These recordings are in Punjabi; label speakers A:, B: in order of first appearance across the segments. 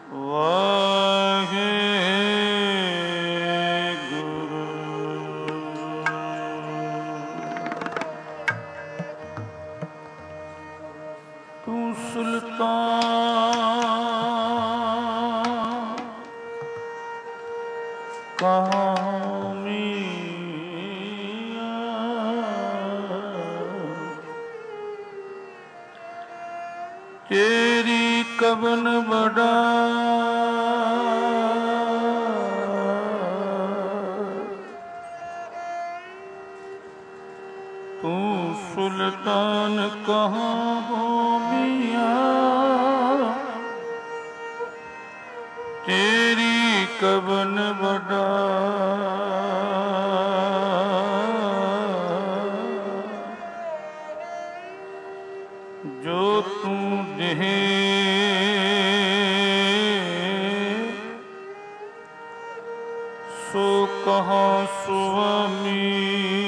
A: ਵਾਹਿਗੁਰੂ। ਤੂੰ ਸੁਲਤਾਨ ਕਹਾਂ ਮੀਆਂ, तेरी कवन बड़ा तू सुल्तान कहाँ हो मियाँ, तेरी कवन बड़ा जो तू देहे सो कहा स्वामी,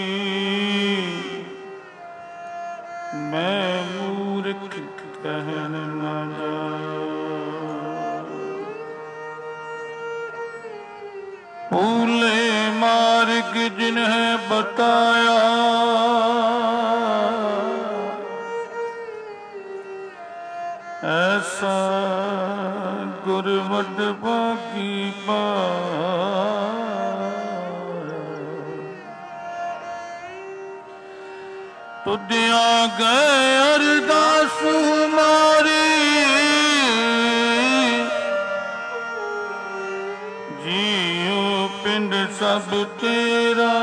A: मैं मूर्ख कहन न जाऊं। भूले मार्ग जिन्हें बताया ऐसा गुरवड बाकी तुदिया गए अरदास मारी, जियो पिंड सब तेरा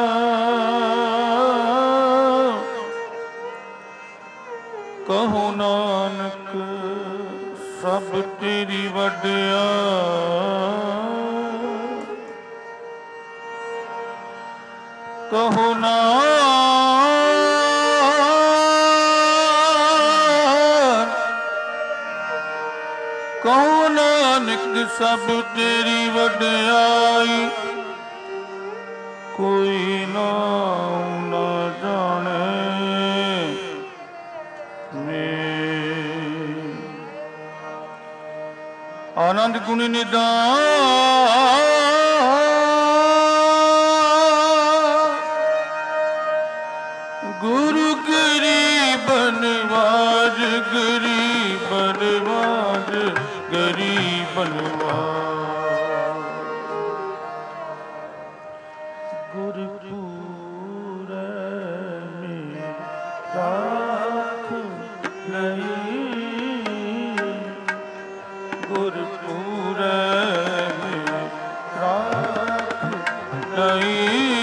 A: कहो नानक सब तेरी वड्या। कहो नानक सब तेरी वड्याई, कोई नाम न जाने आनंद गुणी निदान। गुरु गरीबन वाज गरीबन वाज गरीबन वाज, गुरपुरे में राख लई, गुरपुरे में राख लई,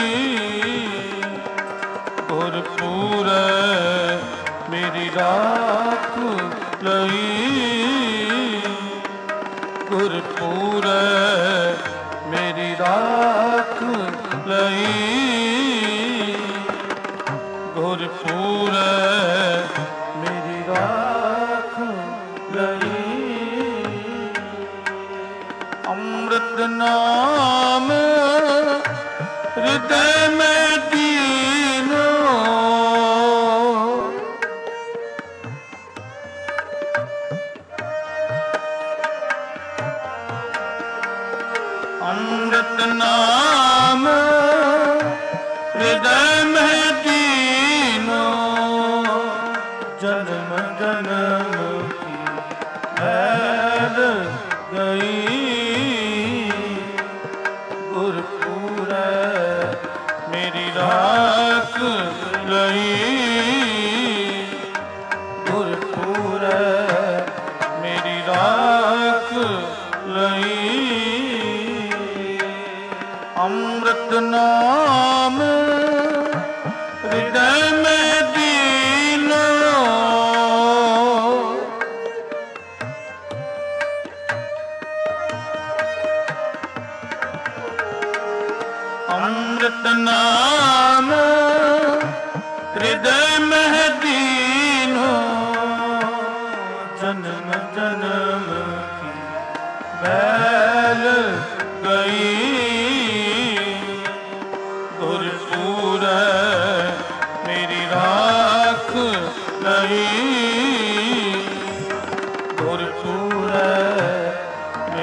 A: गुरपुरे मेरी राख लई, गुरपुरे मेरी राख लई, गुरपुरे मेरी राख लई। अमृत नाम हृदय में दीनो, अमृत नाम हृदय में दीनो, जन्म जन्म की मैल गई, गुरपुरे मेरी राख लई, गुरपुरे मेरी राख लई। अमृत नाम हृदय में दीनो, अमृत नाम हृदय में दीनो, जन्म जन्म की बैल गई, गुरपुरे मेरी राख लई, गुरपुरे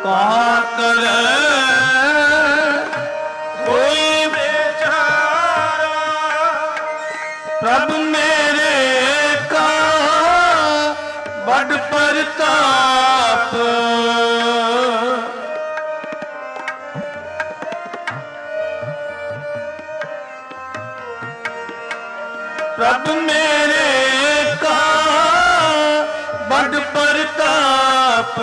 A: ਕਹਾ ਕਰੇ ਕੋਈ ਵਿਚਾਰਾ, ਪ੍ਰਭ ਮੇਰੇ ਕਾ ਬੜ ਪ੍ਰਤਾਪ। ਪ੍ਰਭ ਮੇਰੇ ਕਾ ਬੜ ਪ੍ਰਤਾਪ।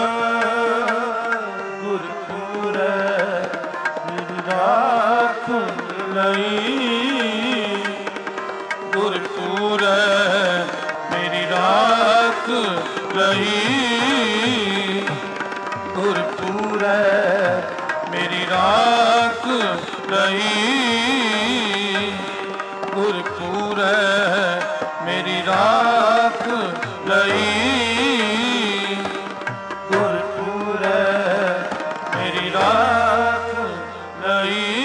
A: ਗੁਰਪੂਰੈ ਮੇਰੀ ਰਾਖ ਲਈ, ਗੁਰਪੂਰੈ ਮੇਰੀ ਰਾਖ ਲਈ, ਗੁਰਪੂਰੈ ਮੇਰੀ ਰਾਖ ਲਈ, ਗੁਰਪੂਰੈ ਮੇਰੀ ਰਾਖ ਲਈ, ਗੁਰਪੂਰੈ ਮੇਰੀ ਰਾਖ ਲਈ।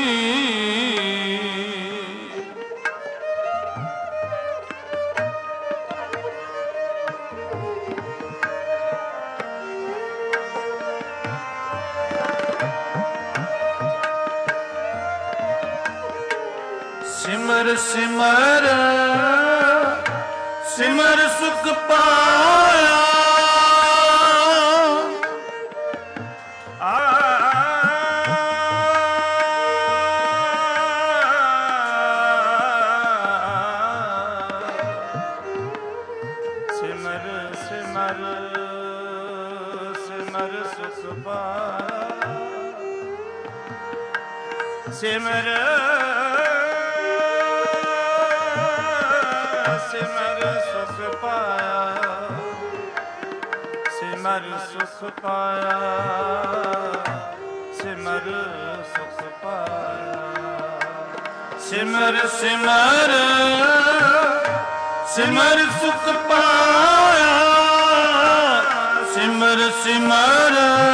A: ਸਿਮਰ ਸਿਮਰ ਸਿਮਰ ਸੁਖ ਪਾਇਆ, ਸਿਮਰ ਸਿਮਰ ਸਿਮਰ ਸੁਖ ਪਾਇਆ, ਸਿਮਰ ਸਿਮਰ ਸੁਖ ਪਾਇਆ, ਸਿਮਰ ਸੁਖ ਪਾਇਆ, ਸਿਮਰ ਸੁਖ ਪਾਇਆ। ਸਿਮਰ ਸਿਮਰ ਸਿਮਰ ਸੁਖ ਪਾਇਆ, ਸਿਮਰ ਸਿਮਰ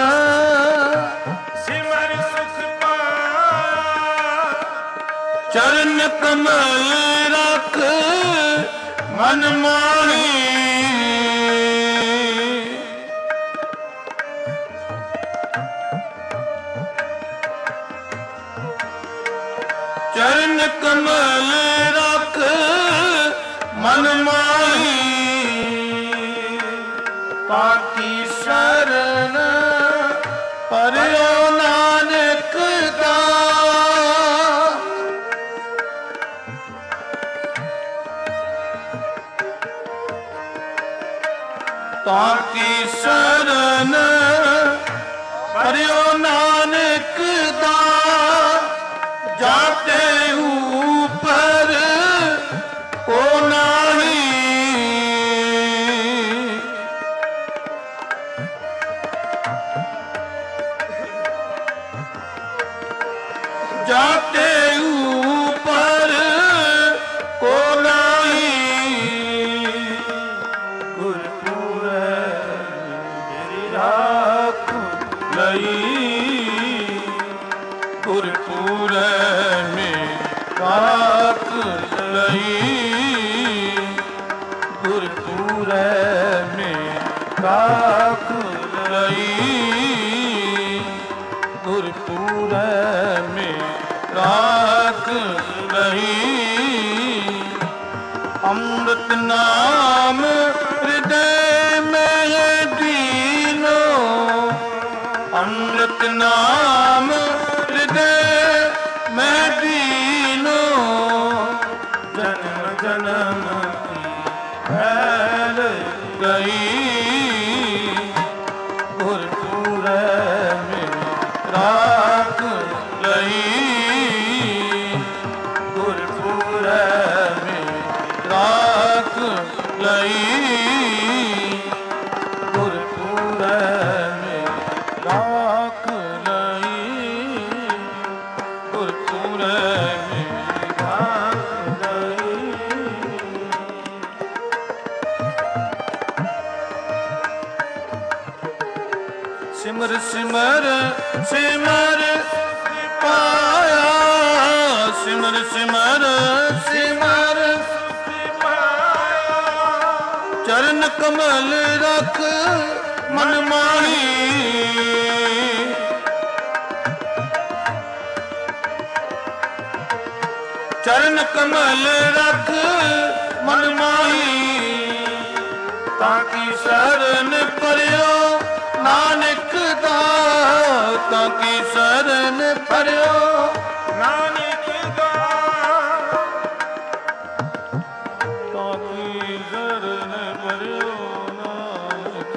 A: ਸਿਮਰ ਸੁਖ ਪਾਇਆ। ਚਰਨ ਕਮਲ ਰਖ ਮਨ ਮਾਹੀ, ਚਰਨ ਕਮਲ ਰਖ ਮਨ ਮਾਹੀ। ਪਾਕੀ ਸ਼ਰਨ ਪਰਿਓ ਨਾਨਕ ਦਾ, ਤਾਕੀ ਸ਼ਰਨ ਪਰਿਓ ਨਾਨਕ ਦਾ। ਜਾਤੇ ਊਪਰ ਕੋ ਨਾਹੀ, ਜਾਤੇ ਊਪਰ ਕੋ ਨਾਹੀ। ਗੁਰਪੂਰੈ ਮੇਰੀ ਰਾਖ ਲਈ, ਗੁਰਪੂਰੈ ਮੇਰੀ ਰਾਖ ਲਈ, ਗੁਰਪੂਰੈ ਮੇਰੀ ਰਾਖ ਲਈ, ਗੁਰਪੂਰੈ ਮੇਰੀ ਰਾਖ ਲਈ। ਅੰਮ੍ਰਿਤ ਨਾਮ ਹਿਰਦੈ ਮੈਂ ਦੀਨੋ, ਅੰਮ੍ਰਿਤ ਨਾਮ ਹਿਰਦੈ ਮੈਂ ਦੀਨੋ। ਜਨਮ ਜਨਮ ਕੀ ਫੈਲ ਗਈ, ਗੁਰਪੂਰੈ ਮੇਰੀ ਰਾਖ ਲਈ, ਗੁਰਪੂਰੈ ਮੇਰੀ ਰਾਖ ਲਈ, ਗੁਰਪੂਰੈ ਮੇਰੀ ਰਾਖ ਲਈ, ਗੁਰਪੂਰੈ ਮੇਰੀ ਰਾਖ ਲਈ। ਸਿਮਰ ਸਿਮਰ ਸਿਮਰ ਪਾਇਆ, ਸਿਮਰ ਸਿਮਰ ਸਿਮਰ ਪਾਇਆ। ਚਰਨ ਕਮਲ ਰਖ ਮਨ ਮਾਹੀ, ਚਰਨ ਕਮਲ ਰਖ ਮਨ ਮਾਹੀ, ਤਾਂ ਕੀ ਸ਼ਰਨ ਪਰਿਓ ਨਾਨਕ ਦਾ, ਤਾਂ ਕੀ ਸ਼ਰਨ ਪਰਿਓ ਨਾਨਕ ਦਾ, ਤਾਂ ਕੀ ਸ਼ਰਨ ਪਰਿਓ ਨਾਨਕ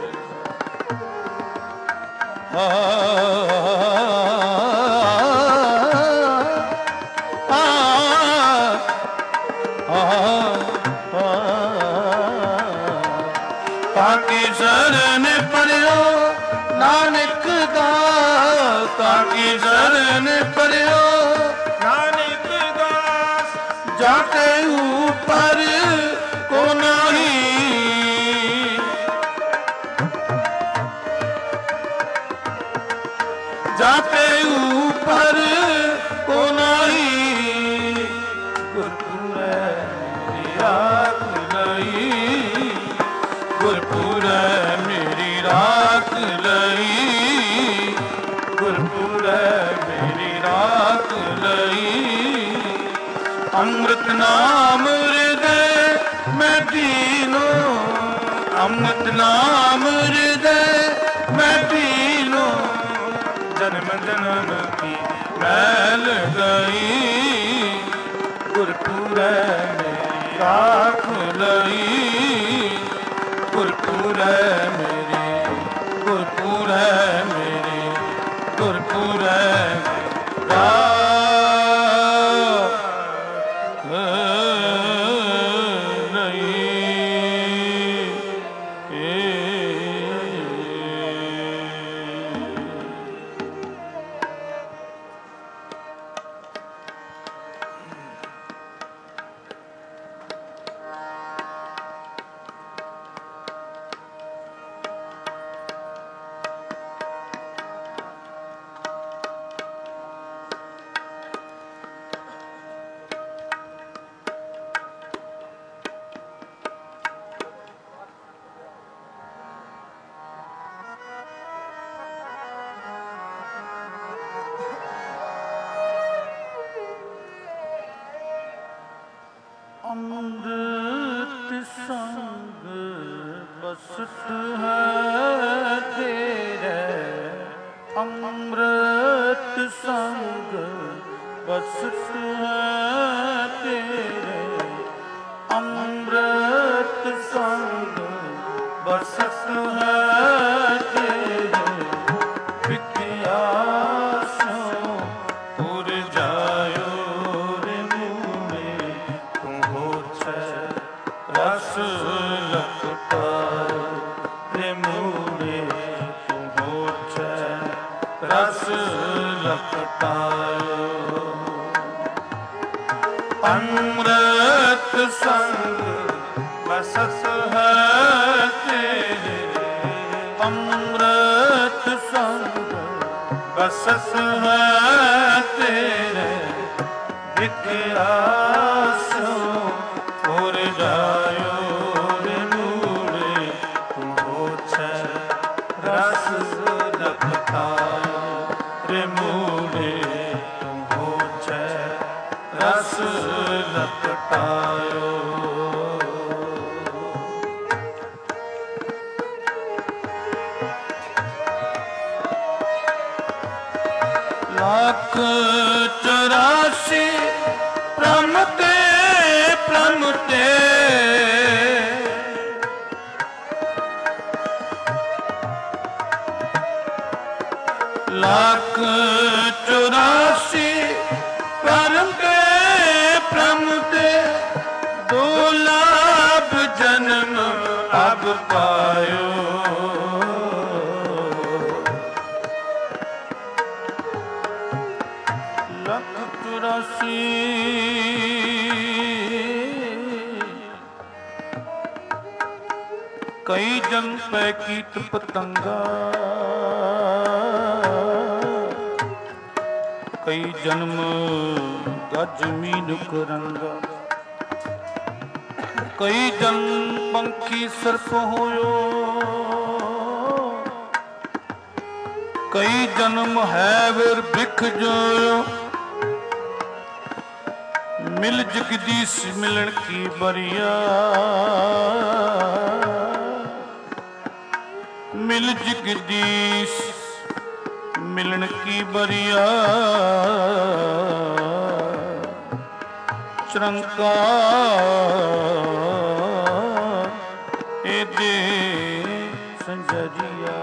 A: ਤਾਕੀ ਸ਼ਰਨ ਪਰਿਓ ਨਾਨਕ ਦਾ, ਤਾਕੀ ਸ਼ਰਨ ਪਰਿਓ ਨਾਨਕ ਦਾ, ਜਾ ਕੇ ਉਪਰ ਕੋ ਨਹੀਂ, ਜਾ ਕੇ ਉਪਰ ਕੋ ਨਹੀਂ, ਗੁਰਪੁਰੈ ਮੇਰੀ ਰਾਖ ਲਈ, ਗੁਰਪੁਰੈ ਮੇਰੀ ਰਾਖ ਲਈ, ਗੁਰਪੁਰੈ ਮੇਰੀ ਰਾਖ ਲਈ, ਅੰਮ੍ਰਿਤ ਨਾਮ ਹਿਰਦੈ ਮੈਂ ਪੀਨੋ, ਅੰਮ੍ਰਿਤ ਨਾਮ ਹਿਰਦੈ ਮੈਂ ਪੀਨੋ, ਜਨਮ ਜਨਮ ਕੀ ਮੈਲ ਗਈ, ਗੁਰਪੁਰੈ ਮੇਰੀ ਰਾਖ ਲਈ, ਗੁਰਪੁਰੈ ਮੇਰੀ, ਗੁਰਪੁਰੈ ਮੇਰੀ, ਗੁਰਪੁਰੈ ਰਾਖ ਅੰਮ੍ਰਿਤ ਸੰਗ ਬਸਤ ਹੈ ਤੇਰੇ, ਅੰਮ੍ਰਿਤ ਸੰਗ ਬਸਤ ਹੈ ਤੇਰੇ, ਅੰਮ੍ਰਿਤ ਸੰਗ ਬਸਤ ਹੈ ਤੇਰੇ, ਵਿਖਿਆ ਸੋ ਪੁਰ ਜਾਇਓ ਰੇ ਮੂਮੇ, ਤੂੰ ਹੋਛੈ ਰਸ ਲਖਟਾਇਓ ਰੇ ਮੂਮੇ, ਤੂੰ ਹੋਛੈ ਰਸ ਲਖਟਾਇਓ, ਅੰਮ੍ਰਿਤ ਸੰਗ ਬਸਤ ਹੈ ਤੇਰੇ, ਅੰਮ੍ਰਿਤ ਸੰਗ ਬਸਤ ਹੈ ਤੇਰੇ, ਵਿਖਿਆ ਸੋ ਪੁਰ ਜਾਇਓ ਰੇ ਮੂਲੇ, ਤੂੰ ਹੋਛੈ ਰਸ ਲਖਟਾਇਓ ਰੇ ਮੂਲੇ, ਤੂੰ ਹੋਛੈ ਰਸ ਲਖਟਾਇਓ। ਲੱਖ 84 ਪ੍ਰਮ ਤੇ ਪ੍ਰਮ ਤੇ, ਲੱਖ 84 ਪ੍ਰਮ ਤੇ ਪ੍ਰਮ ਤੇ, ਦੋ ਲਾਭ ਜਨਮ ਅਬ ਪਾਇਓ, ਲੱਖ 84 ਕਈ ਜਨ ਪੈ ਕੀਟ ਪਤੰਗਾ, ਕਈ ਜਨਮ ਗੱਜ ਮੀਨੁਕ ਰੰਗਾ, ਕਈ ਜਨਮ ਪੰਖੀ ਸਰਪ ਹੋਇਓ, ਕਈ ਜਨਮ ਹੈ ਵਿਰ ਬਿਖ ਜੋਇਓ, मिल जगदीश मिलन की बरिया, मिल जगदीश मिलन की बरिया, चरंकार ए दे संजरिया।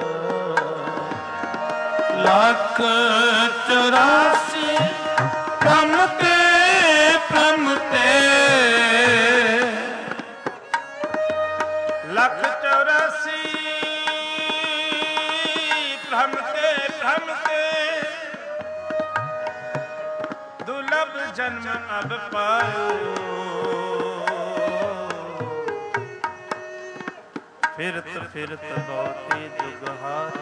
A: लाख 84 प्रमते प्रमते,
B: लख 84 भ्रमते भ्रमते, दुर्लभ जन्म अब पायो। फिरत फिरत बहुते जुगहार,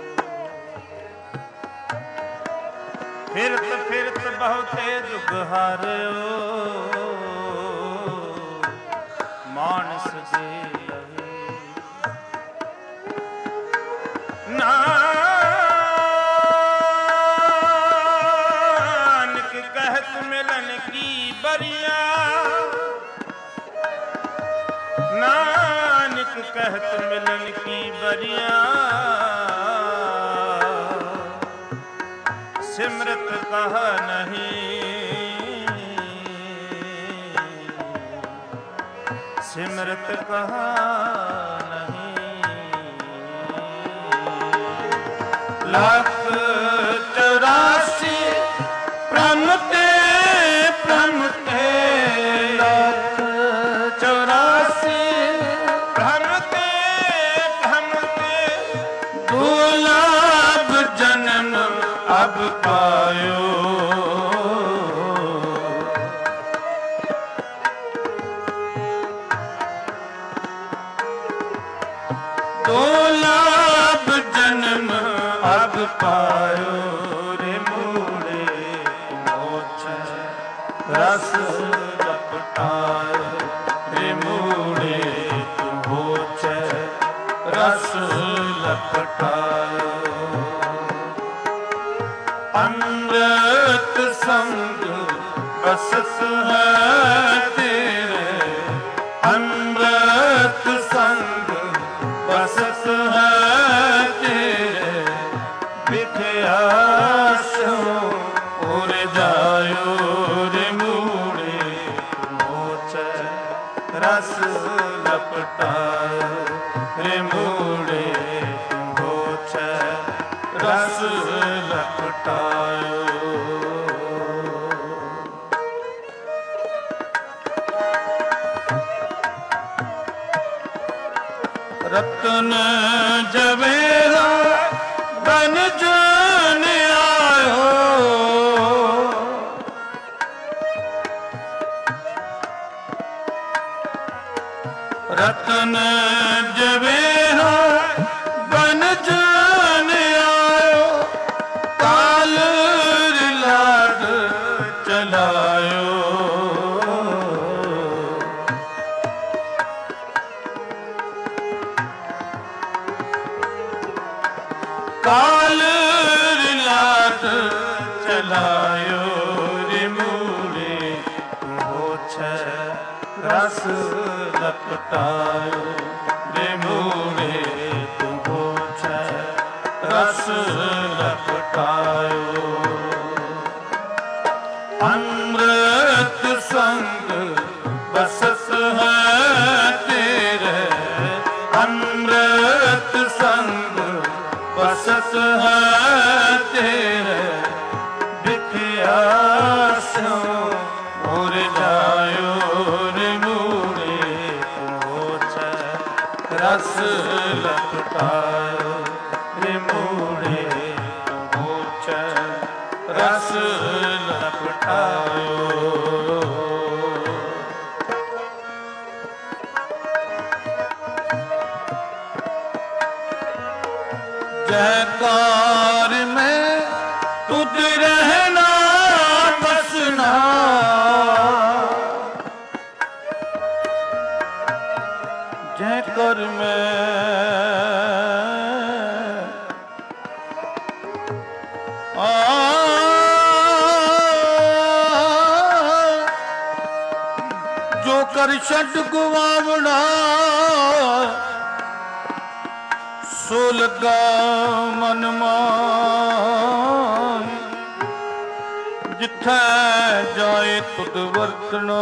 B: फिरत फिरत बहुते जुगहारियो, मानस दे लहे नानक कहत मिलन की बरिया, नानक कहत मिलन की बरिया, सिमरत कहा नहीं, सिमरत कहा नहीं।
A: लाख 84 प्रमते प्रमते, लाख 84
B: भ्रमते भ्रमते,
A: दुर्लभ जन्म अब पायो। दुर्लभ जन्म अब पायो, रे मूड़े मोछ रस लपटायो, रे मूड़े मोछ रस लपटायो। अमृत संग बसस है तेरे, अमृत संग बसस है तेरे, बिख्यासो उड़ जायो, रे मूड़े मोछ रस लपटायो, रे मूड़े मोछ रस लपटायो। रतन जवेरा बन जन आयो, रतन जवेरा बन जन आयो, काल लाड चलायो, काल लाट चलायो, रे मूड़े मोछ रस लपटायो, रे मूड़े मोछ रस लपटायो। अमृत संग बसस है तेरे, अमृत संग बसस है तेरे, बिख्यासो उड़ जायो, रे मूड़े मोछ रस लपटायो, रे मूड़े मोछ रस लपटायो। जयकार में तुझ रहना बसना, जयकार में ਛੱਡ ਗਵਾਵਣਾ ਸੋ ਲੱਗਾ ਮਨ ਮਾਨ ਜਿੱਥੈ ਜਾਏ ਤੁਧ ਵਰਤਣਾ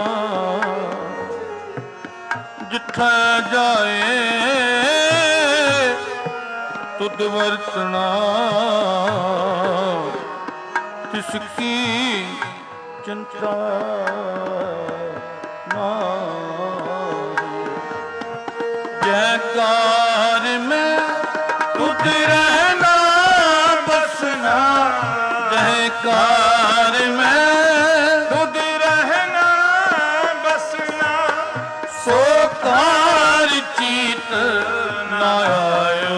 A: ਜਿੱਥੈ ਜਾਏ ਤੁਧ ਵਰਤਣਾ ਤਿਸ ਕੀ ਚਿੰਤਾ ਨਾਹੀ ਜੈਕਾਰ ਮੈਂ ਤੁਧ ਰਹਿਣਾ ਬਸਨਾ ਜੈਕਾਰ ਮੈਂ
B: ਤੁਧ ਰਹਿਣਾ ਬਸਨਾ
A: ਸੋ ਕਾਰ ਚੀਤ ਨਾ ਆਇਓ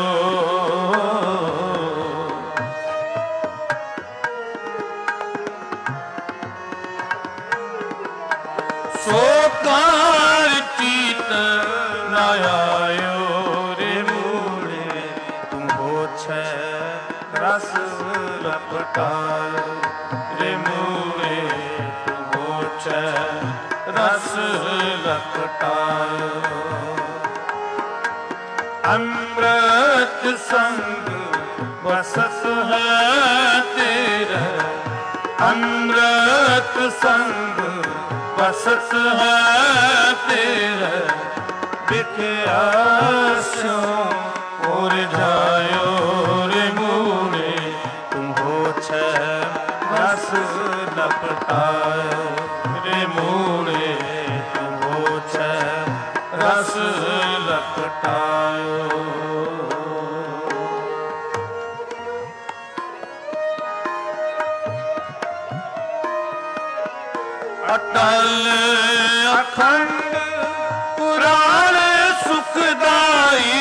A: ਸੋ ਕਾਰ ਚੀਤ ਨਾ ਆਇਓ ਰੇ ਮੂੜੇ
B: ਤੁਮ ਹੋਛੈ ਰਸ ਲਪਟਾਇਓ
A: ਰੇ ਮੂੜੇ
B: ਤੁਮ ਹੋਛੈ
A: ਰਸ ਲਪਟਾਇਓ
B: ਅੰਮ੍ਰਿਤ ਸੰਗ ਵਸਤ
A: ਹੈ ਤੇਰਾ
B: ਅੰਮ੍ਰਿਤ ਸੰਗ
A: ਵਸਤ ਹੈ ਤੇਰਾ
B: ਵਿਖਿਆ
A: ਸਿਉ ਹੋਰ ਜਾਇਓ ਰੇ ਮੂੜੇ
B: ਤੁਮ ਹੋਛੈ ਰਸ ਲਪਟਾਇਓ
A: ਰੇ ਮੂੜੇ
B: ਤੁਮ ਹੋਛੈ
A: ਰਸ ਲਪਟਾਇਓ ਅਟਲ ਅਖੰਡ ਪੁਰਾਣ ਸੁਖਦਾਈ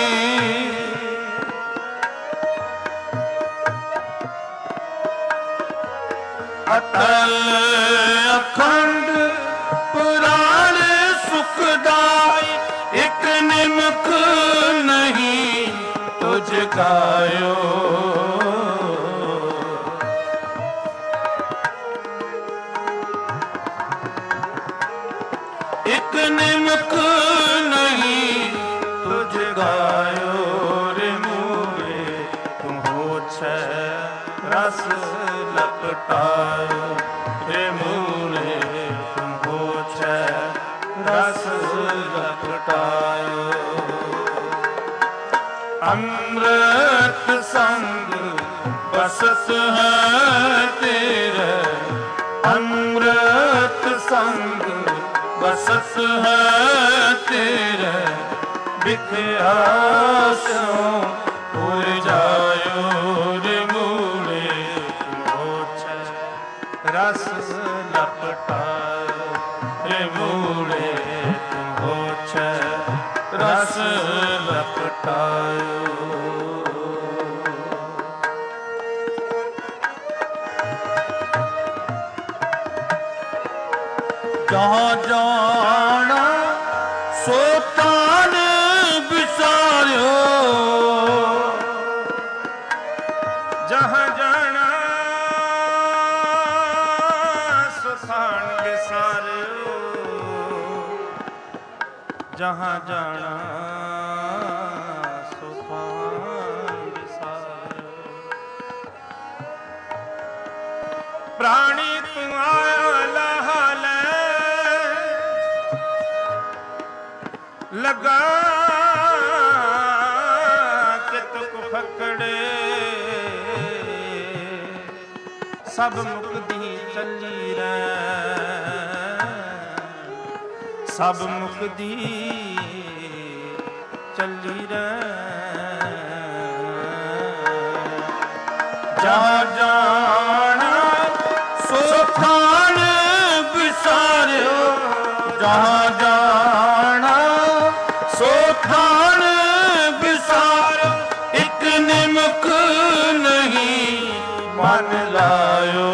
A: ਅਟਲ ਅਖੰਡ ਪੁਰਾਣ ਸੁਖਦਾਈ ਇੱਕ ਨਿਮਕ ਨਹੀਂ ਤੁਝ ਗਾਇਓ ਇੱਕ ਨਿਮਕ ਨਹੀਂ ਤੁਝ ਗਾਇਓ ਰੇ ਮੂਰੇ
B: ਤੁਮ ਹੋਛੈ ਰਸ ਲਪਟਾਇਓ
A: ਰੇ ਮੂਰੇ
B: ਤੁਮ ਹੋਛੈ ਰਸ
A: ਲਪਟਾਇਓ
B: ਅੰਮ੍ਰਿਤ ਸੰਗ
A: ਬਸਤ ਹੈ ਤੇਰਾ
B: ਅੰਮ੍ਰਿਤ ਸੰਗ
A: ਬਸਤ ਹੈ ਤੇਰਾ
B: ਵਿਖਿਆ
A: ਸਿਉ ਹੋਰ ਜਾਇਓ ਰੇ ਮੂੜੇ
B: ਤੁਮ ਹੋਛੈ ਰਸ ਲਪਟਾਇਓ
A: ਰੇ ਮੂੜੇ
B: ਤੁਮ ਹੋਛੈ
A: ਰਸ ਲਪਟਾਇਓ ਜਹਾਂ ਜਾਣਾ ਸੋ ਤਾਨ ਵਿਸਾਰਿਓ
B: ਜਹਾਂ ਜਾਣਾ ਸੁਖਾਨ ਵਿਸਾਰਿਓ ਜਹਾਂ ਜਾਣਾ ਸੁਖਾਨ ਵਿਸਾਰਿਓ ਪ੍ਰਾਣੀ ਤੂੰ ਆਇਆ ਲਹਾ ਲੈ ਲਗਾ ਕਿ ਤੁਕ ਫਕੜੇ ਸਭ ਮੁਕਦੀ ਚੱਲੀ ਰਹਿ ਸਭ ਮੁਕਦੀ ਚੱਲੀ ਰਹਿ
A: ਜਹਾਂ ਜਾਣਾ ਸੋ ਥਾਨ ਵਿਸਾਰਿਓ ਜਹਾਂ ਜਾਣਾ ਸੋ ਥਾਨ ਵਿਸਾਰਿਓ ਇੱਕ ਨਿਮਕ ਨਹੀਂ ਮਨ ਲਾਇਓ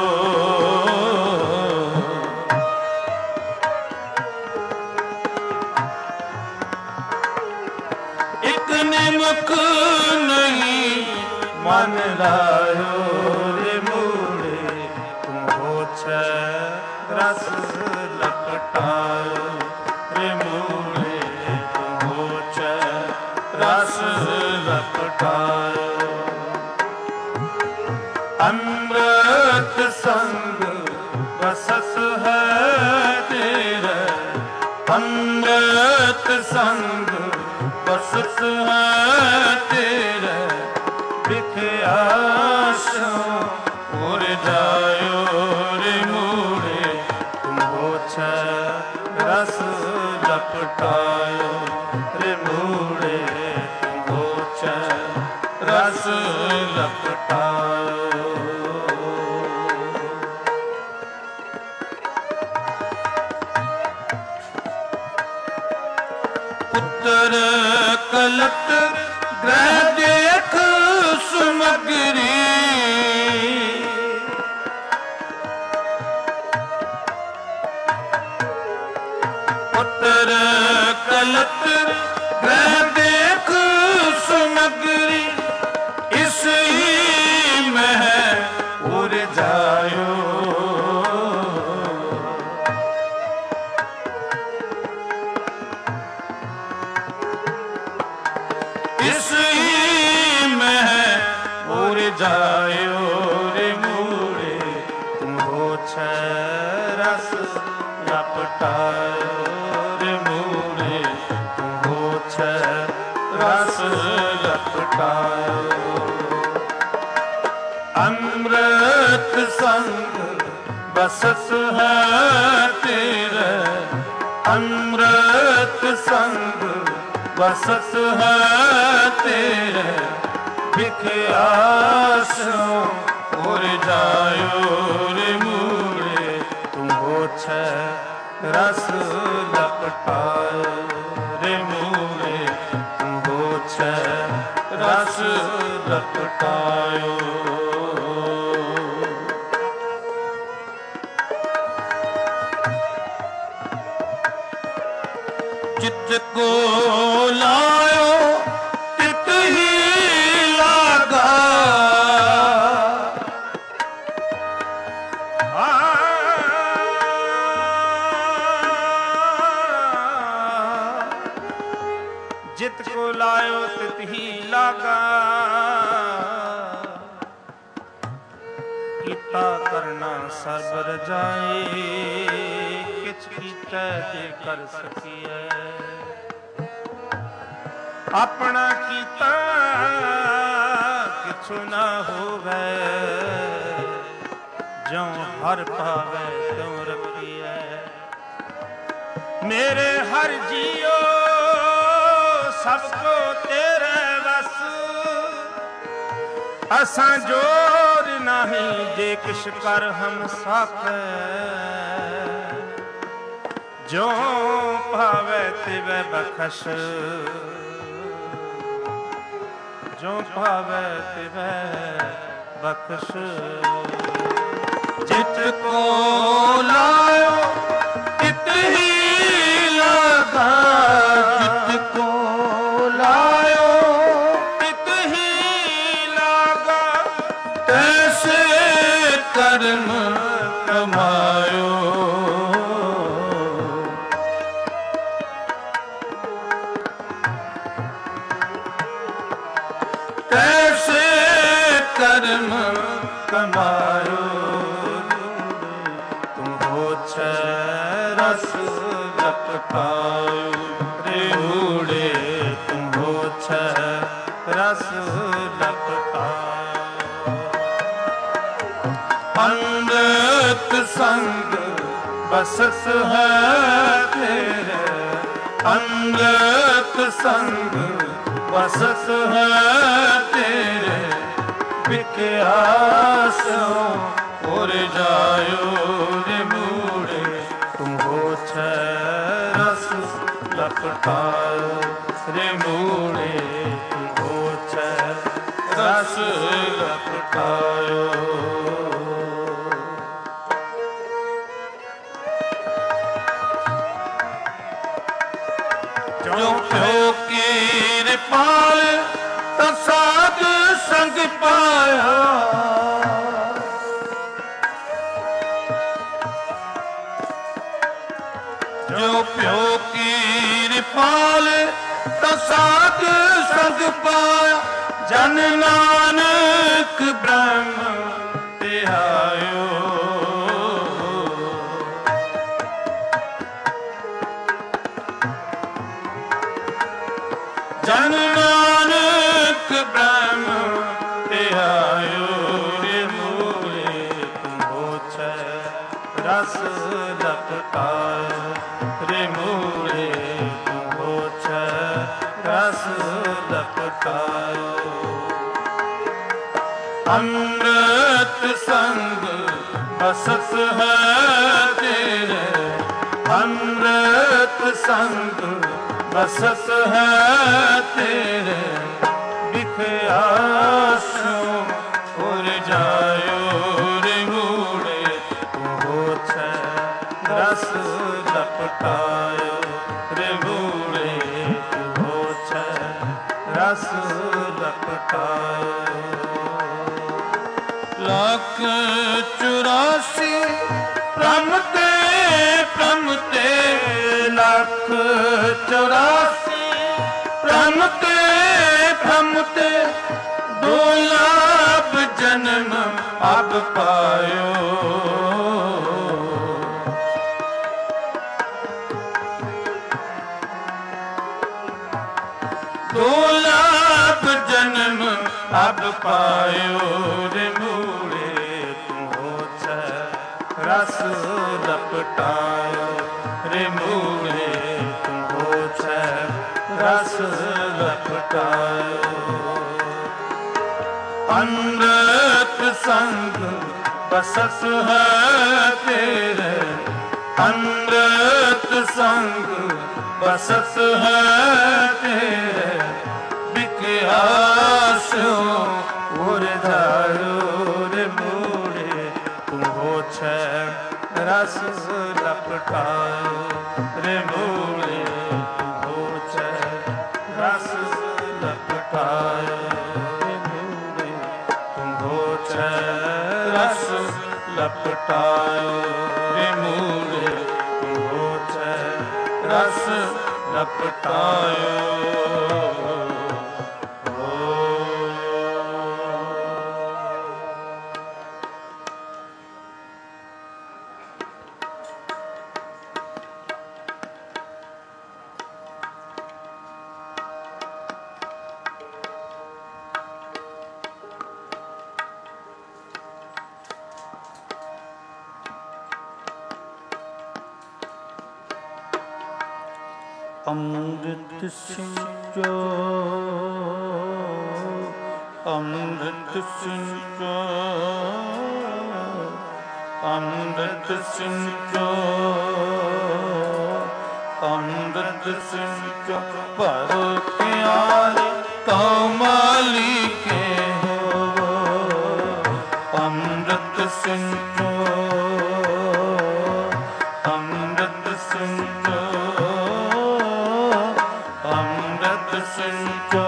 A: ਇੱਕ ਨਿਮਕ ਨਹੀਂ ਮਨ ਲਾਇਓ ਰੇ ਮੂੜੇ
B: ਤੁਮ ਹੋਛੈ ਰਸ ਲਪਟਾਇਓ ਅੰਮ੍ਰਿਤ ਸੰਗ ਬਸਸ ਹੈ ਤੇਰੇ, ਅੰਮ੍ਰਿਤ ਸੰਗ ਬਸਸ ਹੈ ਤੇਰੇ, ਵਿਖਿਆਸੋ ਉਰ ਜਾਇਓ ਰੇ ਮੂੜੇ, ਤੁਮ ਹੋਛੈ ਰਸ ਲਪਟਾਇਓ ਰੇ ਮੂੜੇ, ਤੁਮ ਹੋਛੈ ਰਸ ਲਪਟਾਇਓ। ਪੁੱਤਰ ਕਲਟ ਗ੍ਰਹਿ ਦੇਖ ਸਮਗਰੀ, ਪੁੱਤਰ ਕਲਟ ਗ੍ਰਹਿ ਦੇਖ ਸਮਗਰੀ, ਇਸ ਹੀ ਮਹਿ ਉਰ ਜਾਇਓ, ਇਸ ਹੀ ਮਹਿ ਉਰ ਜਾਇਓ ਰੇ ਮੂੜੇ, ਤੁਮ ਹੋਛੈ ਰਸ ਲਪਟਾਇਓ ਰੇ ਮੂੜੇ, ਤੁਮ ਹੋਛੈ ਰਸ ਲਪਟਾਇਓ। ਅੰਮ੍ਰਿਤ ਸੰਗ ਬਸਸ ਹੈ ਤੇਰੇ, ਅੰਮ੍ਰਿਤ ਸੰਗ ਬਸਸ ਹੈ ਤੇਰੇ, ਵਿਖਿਆਸੋ ਉਰ ਜਾਇਓ ਰੇ ਮੂੜੇ, ਤੁਮ ਹੋਛੈ ਰਸ ਲਪਟਾਇਓ ਰੇ ਮੂੜੇ, ਤੁਮ ਹੋਛੈ ਰਸ ਲਪਟਾਇਓ। ਚਿੱਤ ਕੋ ਲਾਇਓ ਤਿਤ ਹੀ ਲਾਗਾ, ਜਿਤ ਕੋ ਲਾਇਓ ਤਿਤ ਹੀ ਲਾਗਾ, ਕੀਤਾ ਕਰਨਾ ਸਰਬ ਰਜਾਏ, ਕਿਛ ਕੀਤਾ ਜੇ ਕਰ ਸਕੀਐ, ਆਪਣਾ ਕੀਤਾ ਕਿਛੁ ਨਾ ਹੋਵੇ, ਜਿਉ ਹਰ ਭਾਵੈ ਤਿਉ ਰੱਖੀਐ। ਮੇਰੇ ਹਰ ਜੀਓ ਸਭ ਕੋ ਤੇਰੇ ਵਸ, ਅਸਾਂ ਜੋਰ ਨਹੀਂ ਜੇ ਕਿਛ ਕਰ ਹਮ ਸਾਖੈ, ਜੋ ਭਾਵੈ ਤਿਵੈ ਬਖਸ਼, ਜੋ ਭਾਵੈ ਤਿਵੈ ਬਖਸ਼। ਜਿਤ ਕੋ ਲਾਇਓ ਤਿਤ ਹੀ ਲਾਗਾ, ਜਿਤ ਕੋ ਲਾਇਓ ਤਿਤ ਹੀ ਲਾਗਾ, ਤੈਸੇ ਕਰਮ ਕਮਾਇਓ, ਤੈਸੇ ਕਰਮ ਕਮਾਇਓ, ਤੁਮ ਹੋਛੈ ਰਸ ਲਪਟਾਇਓ ਰੇ ਮੂੜੇ, ਤੁਮ ਹੋਛੈ ਰਸ ਲਪਟਾਇਓ। ਅੰਮ੍ਰਿਤ ਸੰਗ ਬਸਸ ਹੈ ਤੇਰੇ, ਅੰਮ੍ਰਿਤ ਸੰਗ ਬਸਸ ਹੈ ਤੇਰੇ, ਵਿਖਿਆਸੋ ਉਰ ਜਾਇਓ ਰੇ ਮੂੜੇ, ਤੁਮ ਹੋਛੈ ਰਸ ਲਪਟਾਇਓ ਰੇ ਮੂੜੇ, ਤੁਮ ਹੋਛੈ ਰਸ ਲਪਟਾਇਓ। ਜੋ ਪਿਓ ਕੀ ਪਾਲ ਤਾਂ ਸਾਧ ਸੰਗ ਪਾਇਆ, ਜੋ ਪਿਓ ਕੀ ਪਾਲ ਤਾਂ ਸਾਧ ਸੰਗ ਪਾਇਆ, ਜਨ ਨਾਨਕ ਬ੍ਰਹਮ ਲਪਟਾਇਓ ਰੇ ਮੂੜੇ ਤੂੰ ਹੋਛੈ ਰਸ ਲਪਟਾਇਓ। ਅੰਮ੍ਰਿਤ ਸੰਗ ਬਸਤ ਹੈ ਤੇਰੇ, ਅੰਮ੍ਰਿਤ ਸੰਗ ਬਸਤ ਹੈ ਤੇਰੇ, ਵਿਖਿਆਸੋਂ ਉਰ ਜਾਇਓ ਰੇ ਮੂੜੇ ਤੂੰ ਹੋਛੈ ਰਸ ਲਪਟਾਇਓ ਰੇ ਮੂੜੇ ਤੂੰ ਹੋਛੈ ਰਸ ਲਪਟਾਇਓ। ਲੱਖ 84 ਭ੍ਰਮ ਤੇ ਭ੍ਰਮ ਤੇ, ਲੱਖ 84 ਭ੍ਰਮ ਤੇ ਭ੍ਰਮ ਤੇ, ਦੁਰਲਭ ਜਨਮ ਅਬ ਪਾਇਓ। ਦੁਰਲਭ ਜਨਮ ਅਬ ਪਾਇਓ ਰੇ ਮੂੜੇ ਤੂੰ ਹੋਛੈ ਰਸ ਲਪਟਾਇਓ ਰੇ ਮੂੜੇ ਤੂੰ ਹੋਛੈ ਰਸ ਲਪਟਾਇਓ। ਅੰਮ੍ਰਿਤ ਸੰਗ ਬਸਤ ਹੈ ਤੇਰੇ, ਅੰਮ੍ਰਿਤ ਸੰਗ ਬਸਤ ਹੈ ਤੇਰੇ, ਵਿਖਿਆਸੋਂ ਉਰ ਜਾਇਓ ਰੇ ਮੂੜੇ ਤੂੰ ਹੋਛੈ ਰਸ ਲਪਟਾਇਓ ਰੇ ਮੂੜੇ ਤੂੰ ਹੋਛੈ ਰਸ ਲਪਟਾਇਓ ਰੇ ਮੂੜੇ ਤੂੰ ਹੋਛੈ ਰਸ ਲਪਟਾਇਓ ਰੇ ਮੂੜੇ ਤੂੰ ਹੋਛੈ ਰਸ ਲਪਟਾਇਓ।
A: ਅੰਮ੍ਰਿਤ ਸਿੰਚੋ, ਅੰਮ੍ਰਿਤ ਸਿੰਚੋ, ਅੰਮ੍ਰਿਤ ਸਿੰਚੋ, ਅੰਮ੍ਰਿਤ ਸਿੰਚੋ, ਭਰੋ ਪਿਆਰੇ ਕਮਾਲੀ ਕੇ ਹੋਵੋ। ਅੰਮ੍ਰਿਤ ਸਿੰਚੋ, ਅੰਮ੍ਰਿਤ ਸਿੰਚੋ, ਅੰਮ੍ਰਿਤ ਸਿੰਚੋ,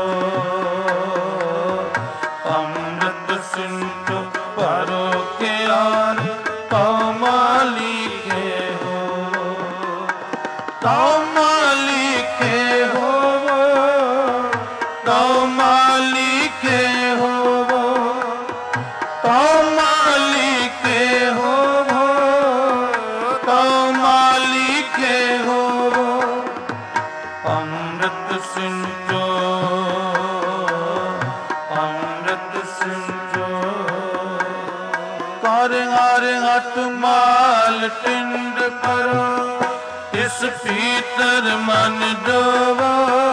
A: ਅੰਮ੍ਰਿਤ ਸਿੰਚੋ, ਭਰੋ ਕਿਆਰੇ ਕਮਾਲੀ ਕੇ ਹੋਵੋ। ਕਮਾਲੀ ਕੇ ਹੋਵੋ, ਕਮਾਲੀ ਕੇ ਹੋਵੋ, ਕਮਾਲੀ ਕੇ ਹੋਵੋ, ਕਮਾਲੀ ਕੇ ਹੋਵੋ। ਅੰਮ੍ਰਿਤ ਸਿੰਚੋ, ਅੰਮ੍ਰਿਤ ਸਿੰਚੋ, ਕਰ ਹਰ ਹਟ ਮਾਲ ਟਿੰਡ ਕਰੋ, ਇਸ ਭੀਤਰ ਮਨ ਡੋਵੋ।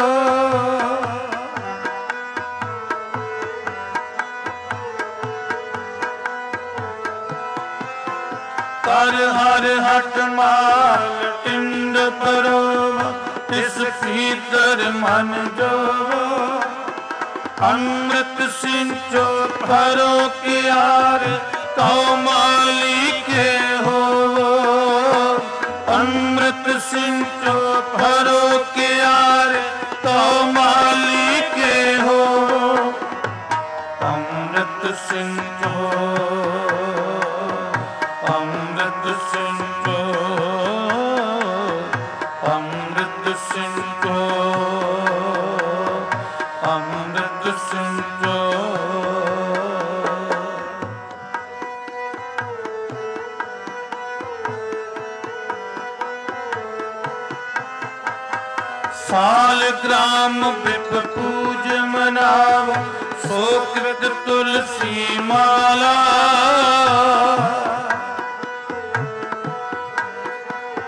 A: ਕਰ ਹਰ ਹਟ ਮਾਲ ਟਿੰਡ ਕਰੋ, ਇਸ ਭੀਤਰ ਮਨ ਡੋਵੋ। ਅੰਮ੍ਰਿਤ ਸਿੰਚੋ, ਭਰੋ ਕਿਆਰੇ ਕਮਾਲੀ ਕੇ ਹੋਵੋ। ਅੰਮ੍ਰਿਤ ਸਿੰਚੋ, ਭਰੋ ਕਿਆਰੇ ਕਮਾਲੀ ਕੇ ਹੋਵੋ। ਅੰਮ੍ਰਿਤ ਸਿੰਚੋ, ਅੰਮ੍ਰਿਤ ਸਿੰਚੋ, ਅੰਮ੍ਰਿਤ ਸਿੰਚੋ, ਅੰਮ੍ਰਿਤ ਸਿੰਚੋ। ਸਾਲ ਗ੍ਰਾਮ ਬਿਪ ਪੂਜ ਮਨਾਵ, ਸੋ ਕ੍ਰਿਤ ਤੁਲਸੀ ਮਾਲਾ।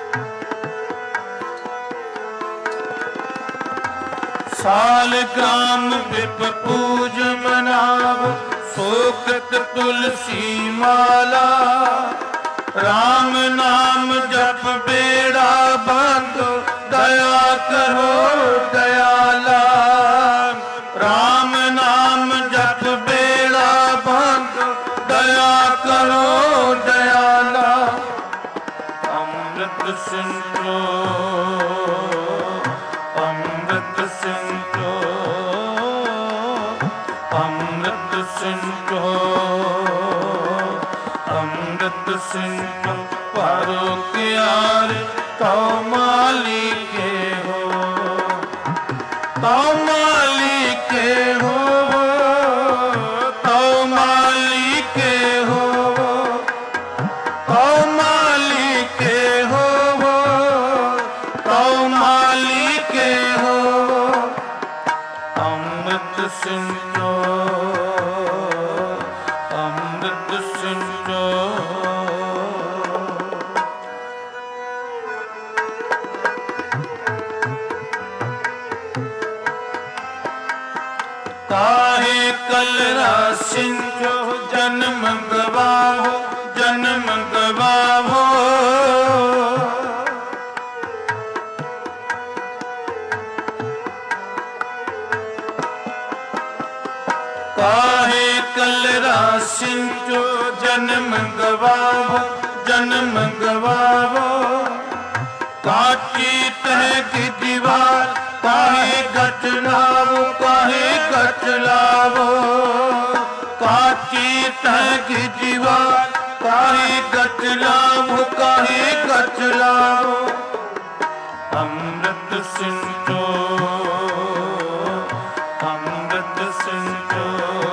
B: साल ग्राम विप पूज मनाव सोकृत तुलसी माला राम नाम जप बेड़ा बंद दया करो दयाला राम नाम जप बेड़ा बंद दया करो दयाला अमृत सिंचो अमृत सिंचो अमृत सिंचो अमृत सिंचो पारो क्यारे तो माली के हो तो माली के हो तो माली के हो तो माली के हो तो माली के हो अमृत सिंचो अमृत सिंचो काहे कलरा सिंचो जन्म गवाहो जन्म गवाहो काहे कलरा सिंचो जन्म गवाहो जन्म गवाहो काटी तह की दीवार काहे गट लावो काहे गट लावो काटी तह की दीवार काहे गट लावो काहे गट लावो अमृत सिंचो अमृत सिंचो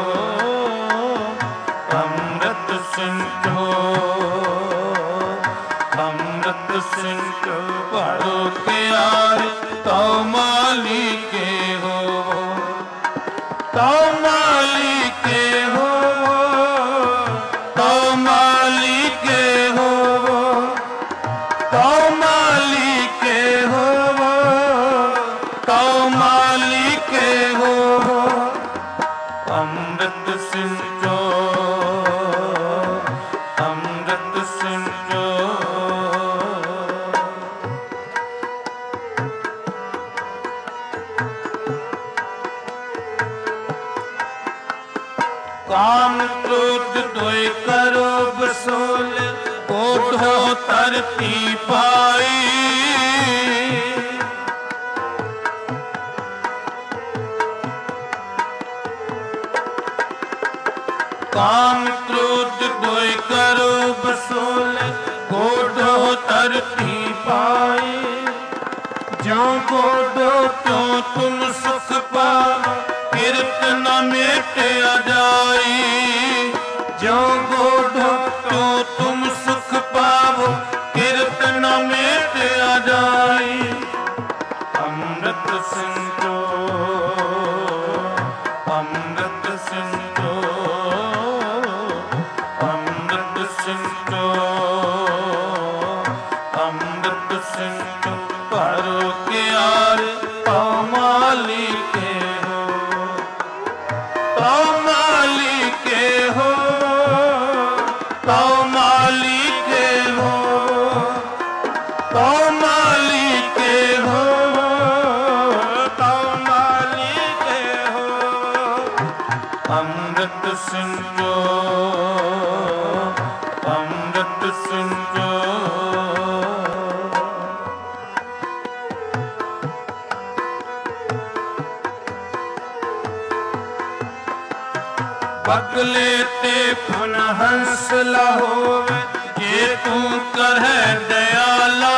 B: अमृत सिंचो अमृत सिंचो पारो क्यारे तो माली के हो तो माली के हो तो माली के हो तो माली के हो तो माली के हो अमृत सिंचो अमृत सिंचो काम क्रोध दोय करो बसोल ओढ़ो तरती पाई काम क्रोध दोय करो बसोल ओढ़ो तरती पाई जो गोदो त्यों तुम सुख पाओ किरत न मेटे जाई जो गोदो तो तुम सुख पावो किरत न मेटे जाई अमृत सिंचो अमृत सिंचो अमृत सिंचो अमृत सिंचो पारो क्यारे तो माली के हो तो माली के हो तो माली के हो तो माली के हो तो माली के हो अमृत सिंचो अमृत सिंचो बगले ते फन हंस लहोवे ये तू कर दयाला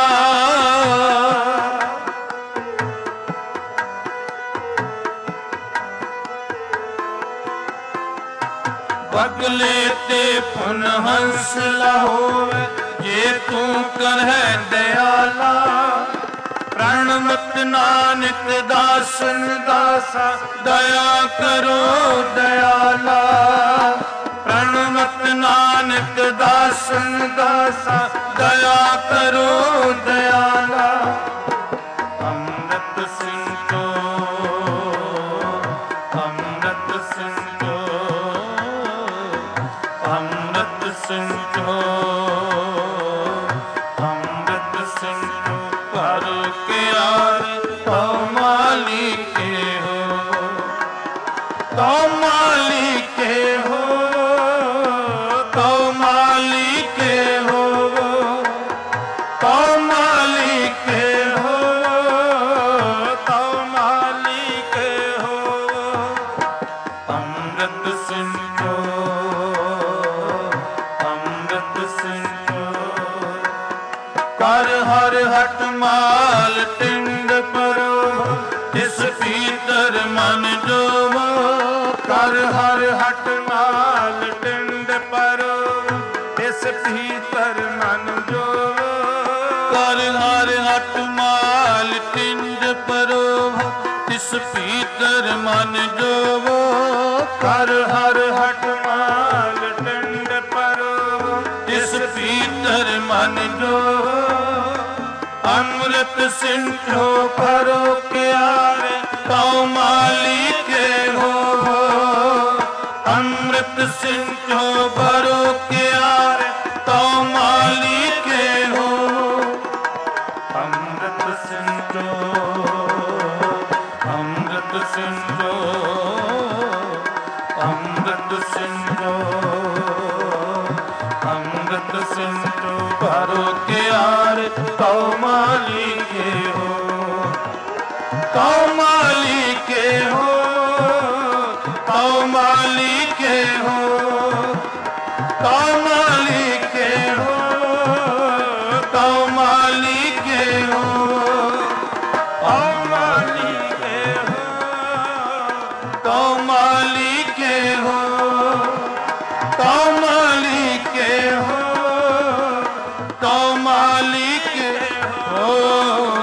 B: बगले ते फन हंस लहोवे ये तू कर दयाला प्रणमत नानक दासन दासा दया करो दयाला प्रणमत नानक दासन दासा दया करो दयाला अमृत सिंचो ਸਿੰਚੋ ਅੰਮ੍ਰਿਤ ਸਿੰਚੋ ਭਰ ਕਿਆਰੇ ਤਉ ਮਾਲੀਕੇ ਹੋ ਤਉ ਮਾਲੀਕੇ ਹੋ ਤਉ ਮਾਲੀਕੇ ਹੋ ਤਉ ਮਾਲੀਕੇ ਹੋ ਤਉ ਮਾਲੀਕੇ ਹੋ ਅੰਮ੍ਰਿਤ ਸਿੰਚੋ ਅੰਮ੍ਰਿਤ ਸਿੰਚੋ ਕਰ ਹਰ ਹਟ ਮਾਲ ਟਿੰਡ ਪਰੋ ਇਸ ਪੀਤਰ ਮਨ ਜੋਵੋ ਕਰ ਹਰ ਹਟ ਮਾਲ ਟਿੰਡ ਪਰੋ ਇਸ ਪੀਤਰ ਮਨ ਜੋਵੋ ਕਰ ਹਰ ਹਟ ਮਾਲ ਟਿੰਡ ਪਰੋ ਇਸ ਪੀਤਰ ਮਨ ਜੋਵੋ ਕਰ ਹਰ ਹਟ ਮਾਲ ਟਿੰਡ ਪਰੋ ਇਸ ਪੀਤਰ ਮਨ ਜੋਵੋ ਅੰਮ੍ਰਿਤ ਸਿੰਚੋ ਭਰੋ ਕਿਆਰੇ ਤਉ ਮਾਲੀਕੇ ਹੋਵੋ ਅੰਮ੍ਰਿਤ ਸਿੰਚੋ ਭਰੋ ਕਿਆਰੇ ਤਉ ਮਾਲੀਕੇ ਹੋਵੋ ਅੰਮ੍ਰਿਤ ਸਿੰਚੋ ਅੰਮ੍ਰਿਤ ਸਿੰਚੋ ਅੰਮ੍ਰਿਤ ਸਿੰਚੋ ਅੰਮ੍ਰਿਤ ਸਿੰਚੋ ਭਰੋ ਕਿਆਰੇ ਤਉ ਮਾਲੀਕੇ ਹੋ ਤਉ ਮਾਲੀਕੇ ਹੋ ਤਉ ਮਾਲੀਕੇ ਹੋ ਤਉ ਮਾਲੀਕੇ ਹੋ ਤਉ ਮਾਲੀਕੇ ਹੋ ਤਉ ਮਾਲੀਕੇ ਹੋ ਤਉ ਮਾਲੀਕੇ ਹੋ ਤਉ ਮਾਲੀਕੇ ਹੋ ਤਉ ਮਾਲੀਕੇ ਹੋ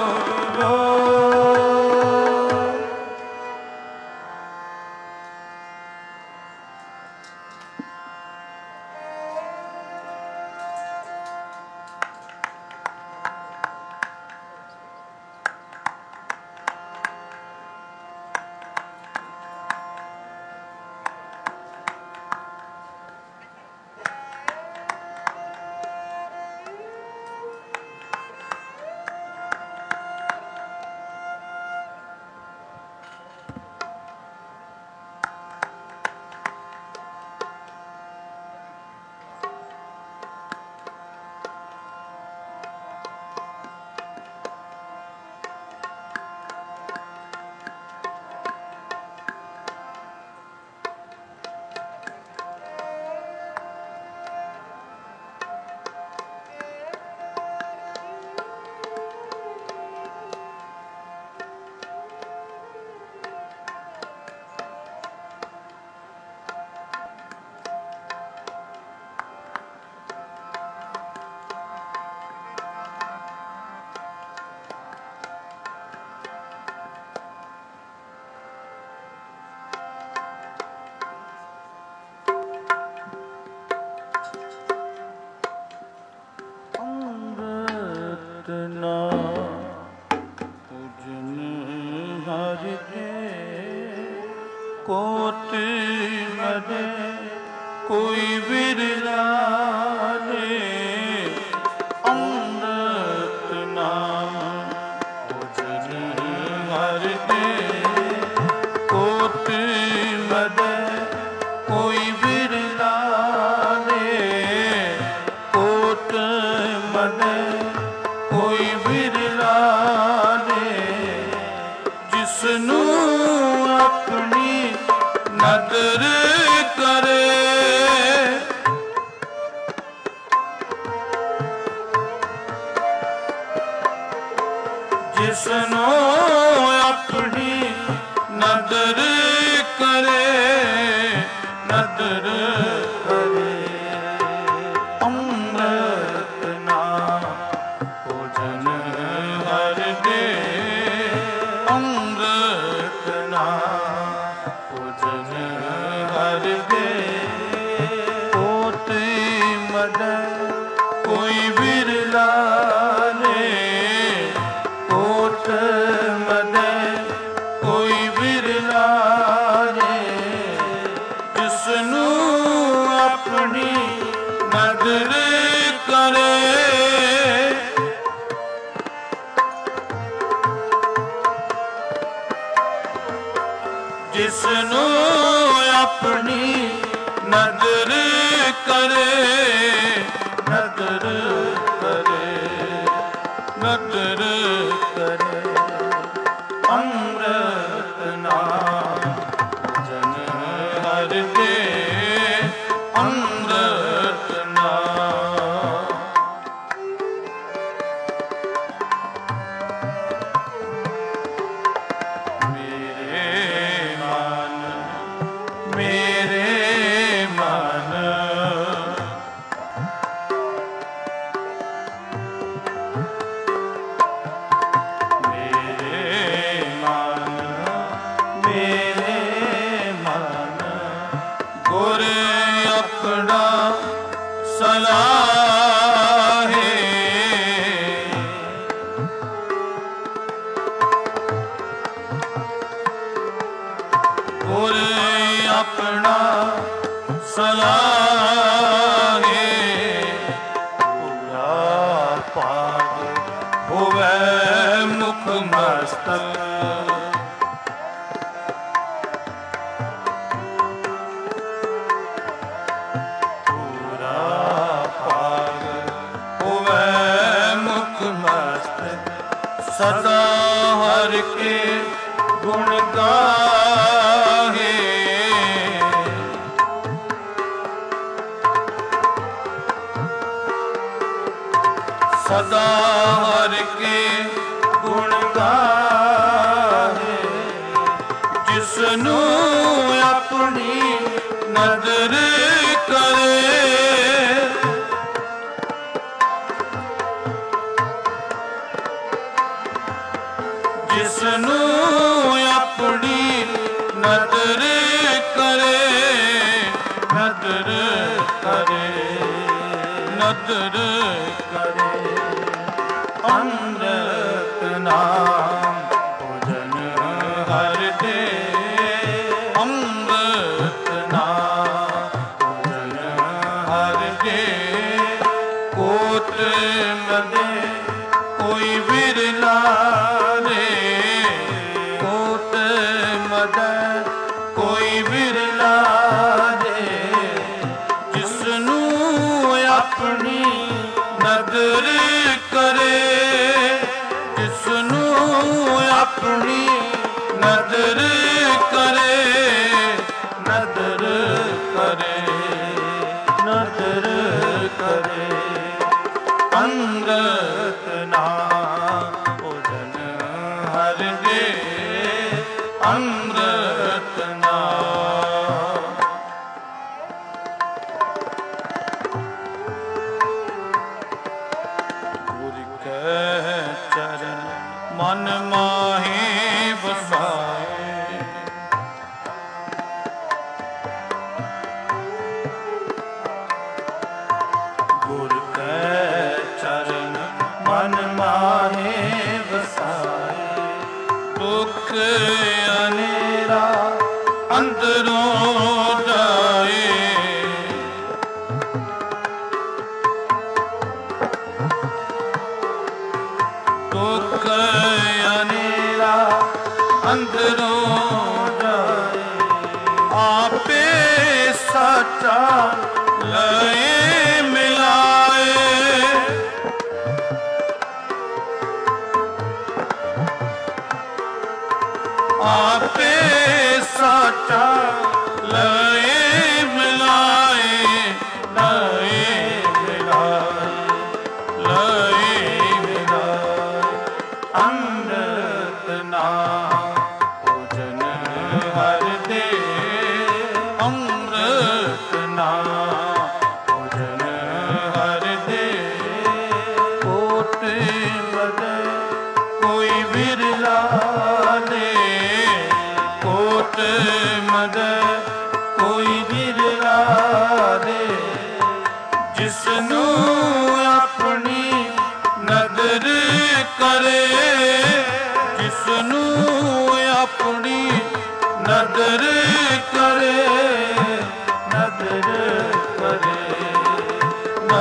B: ਕੋਈ ਬਿਰਲਾ ਨੇ ਅੰਮ੍ਰਿਤ ਨਾਮ ਉਜਨ ਹਰ ਦੇ ਕੋਟ ਮਦੈ ਕੋਈ ਬਿਰਲਾ ਨੇ ਕੋਟ ਮਦੈ ਕੋਈ ਬਿਰਲਾ ਨੇ ਜਿਸਨੂੰ ਆਪਣੀ ਨਦਰ ਕਰੇ ਜਿਸਨੂੰ ਆਪਣੀ ਨਦਰ ਕਰੇ ਨਦਰ ਕਰੇ ਅੰਮ੍ਰਿਤ ਨਾਮ ਭੋਜਨ ਹਰ ਦੇ ਅੰਮ੍ਰਿਤ ਨਾਮ ਭੋਜਨ ਹਰ ਦੇ ਕੋਟ ਮਦੈ ਕੋਈ ਬਿਰਲਾ ਮਦੈ ਕੋਈ ਬਿਰਲਾ ਨੇ ਜਿਸਨੂੰ ਆਪਣੀ ਨਦਰ
A: ਨਦਰ ਕਰੇ। ਜਿਸਨੂੰ ਆਪਣੀ ਨਦਰ ਕਰੇ, ਨਦਰ ਕਰੇ, ਨਦਰ ਕਰੇ। ਅੰਮ੍ਰਿਤ ਨਾਮ ਜਨ ਹਰਿ ਦੇ, ਅੰਮ੍ਰਿਤ ਨਾਮ। ਮੇਰੇ ਮਨ, ਮੇਰੇ ਮਨ, ਗੁਰ ਆਪਣਾ ਸਲਾਹੇ। ਗੁਰ ਆਪਣਾ ਸਲਾਹੇ। ਪੂਰਾ ਪਾਗ ਹੋਵੇ ਮੁਖ ਮਸਤਕ। ਸਦਾ ਹਰਿ ਕੇ ਗੁਣ ਗਾਹੇ। ਸਦਾ ਹਰਿ ਕੇ ਗੁਣ ਗਾਹੇ। ਜਿਸਨੂੰ ਆਪਣੀ ਨਦਰ ਕਰੇ, ਜਿਸਨੂੰ ਆਪਣੀ ਨਦਰ ਕਰੇ, ਨਦਰ ਕਰੇ, ਨਦਰ ਕਰੇ। ਅੰਮ੍ਰਿਤ ਨਾਮ ਭੋਜਨ ਹਰਿ ਦੇ, ਅੰਮ੍ਰਿਤ ਨਾਮ ਭੋਜਨ ਹਰਿ ਦੇ। ਕੋਟ ਮਦੇ ਕੋਈ ਵਿਰਲਾ ਕੋਈ ਵਿਰਲਾ ਦੇ। ਜਿਸਨੂੰ ਆਪਣੀ ਨਦਰ ਕਰੇ, ਜਿਸਨੂੰ ਆਪਣੀ ਨਦਰ ਕਰੇ, ਨਦਰ ਕਰੇ, ਨਦਰ ਕਰੇ। ਅੰਮ੍ਰਿਤ ਨਾਮ ਭੋਜਨ ਹਰਿ ਦੇ, ਅੰਮ੍ਰਿਤ ਨਾਮ। ਗੁਰ ਕੈ ਚਰਨ ਮਨ ਮਾਹੀ ਵਸਾਏ। ਗੁਰ ਕੈ ਚਰਨ ਮਨ ਮਾਹੀ ਵਸਾਏ। ਦੁਖ ਅਨੇਰਾ ਅੰਦਰੋਂ ਜਾਏ। ਦੁਖ ਅਨੇਰਾ ਅੰਦਰੋਂ ਜਾਏ। ਆਪੇ ਸਾਚਾ ਲਏ ਮਿਲਾਏ। ਆਪੇ ਸਾਚਾ ਲਏ ਮਿਲਾਏ, ਲਏ ਮਿਲਾਏ, ਲਏ ਮਿਲਾਏ। ਅੰਮ੍ਰਿਤ ਨਾਮ ਭੋਜਨ ਹਰਿ ਦੇ, ਅੰਮ੍ਰਿਤ ਨਾਮ ਭੋਜਨ ਹਰਿ ਦੇ। ਕੋਟ ਮਦੇ ਕੋਈ ਵਿਰਲਾ ਦੇ, ਕੋਟ ਮਦੇ ਕੋਈ ਵਿਰਲਾ ਦੇ। ਜਿਸਨੂੰ ਆਪਣੀ ਨਦਰ ਕਰੇ, ਜਿਸਨੂੰ ਆਪਣੀ ਨਦਰ ਕਰੇ, ਨਦਰ ਕਰੇ,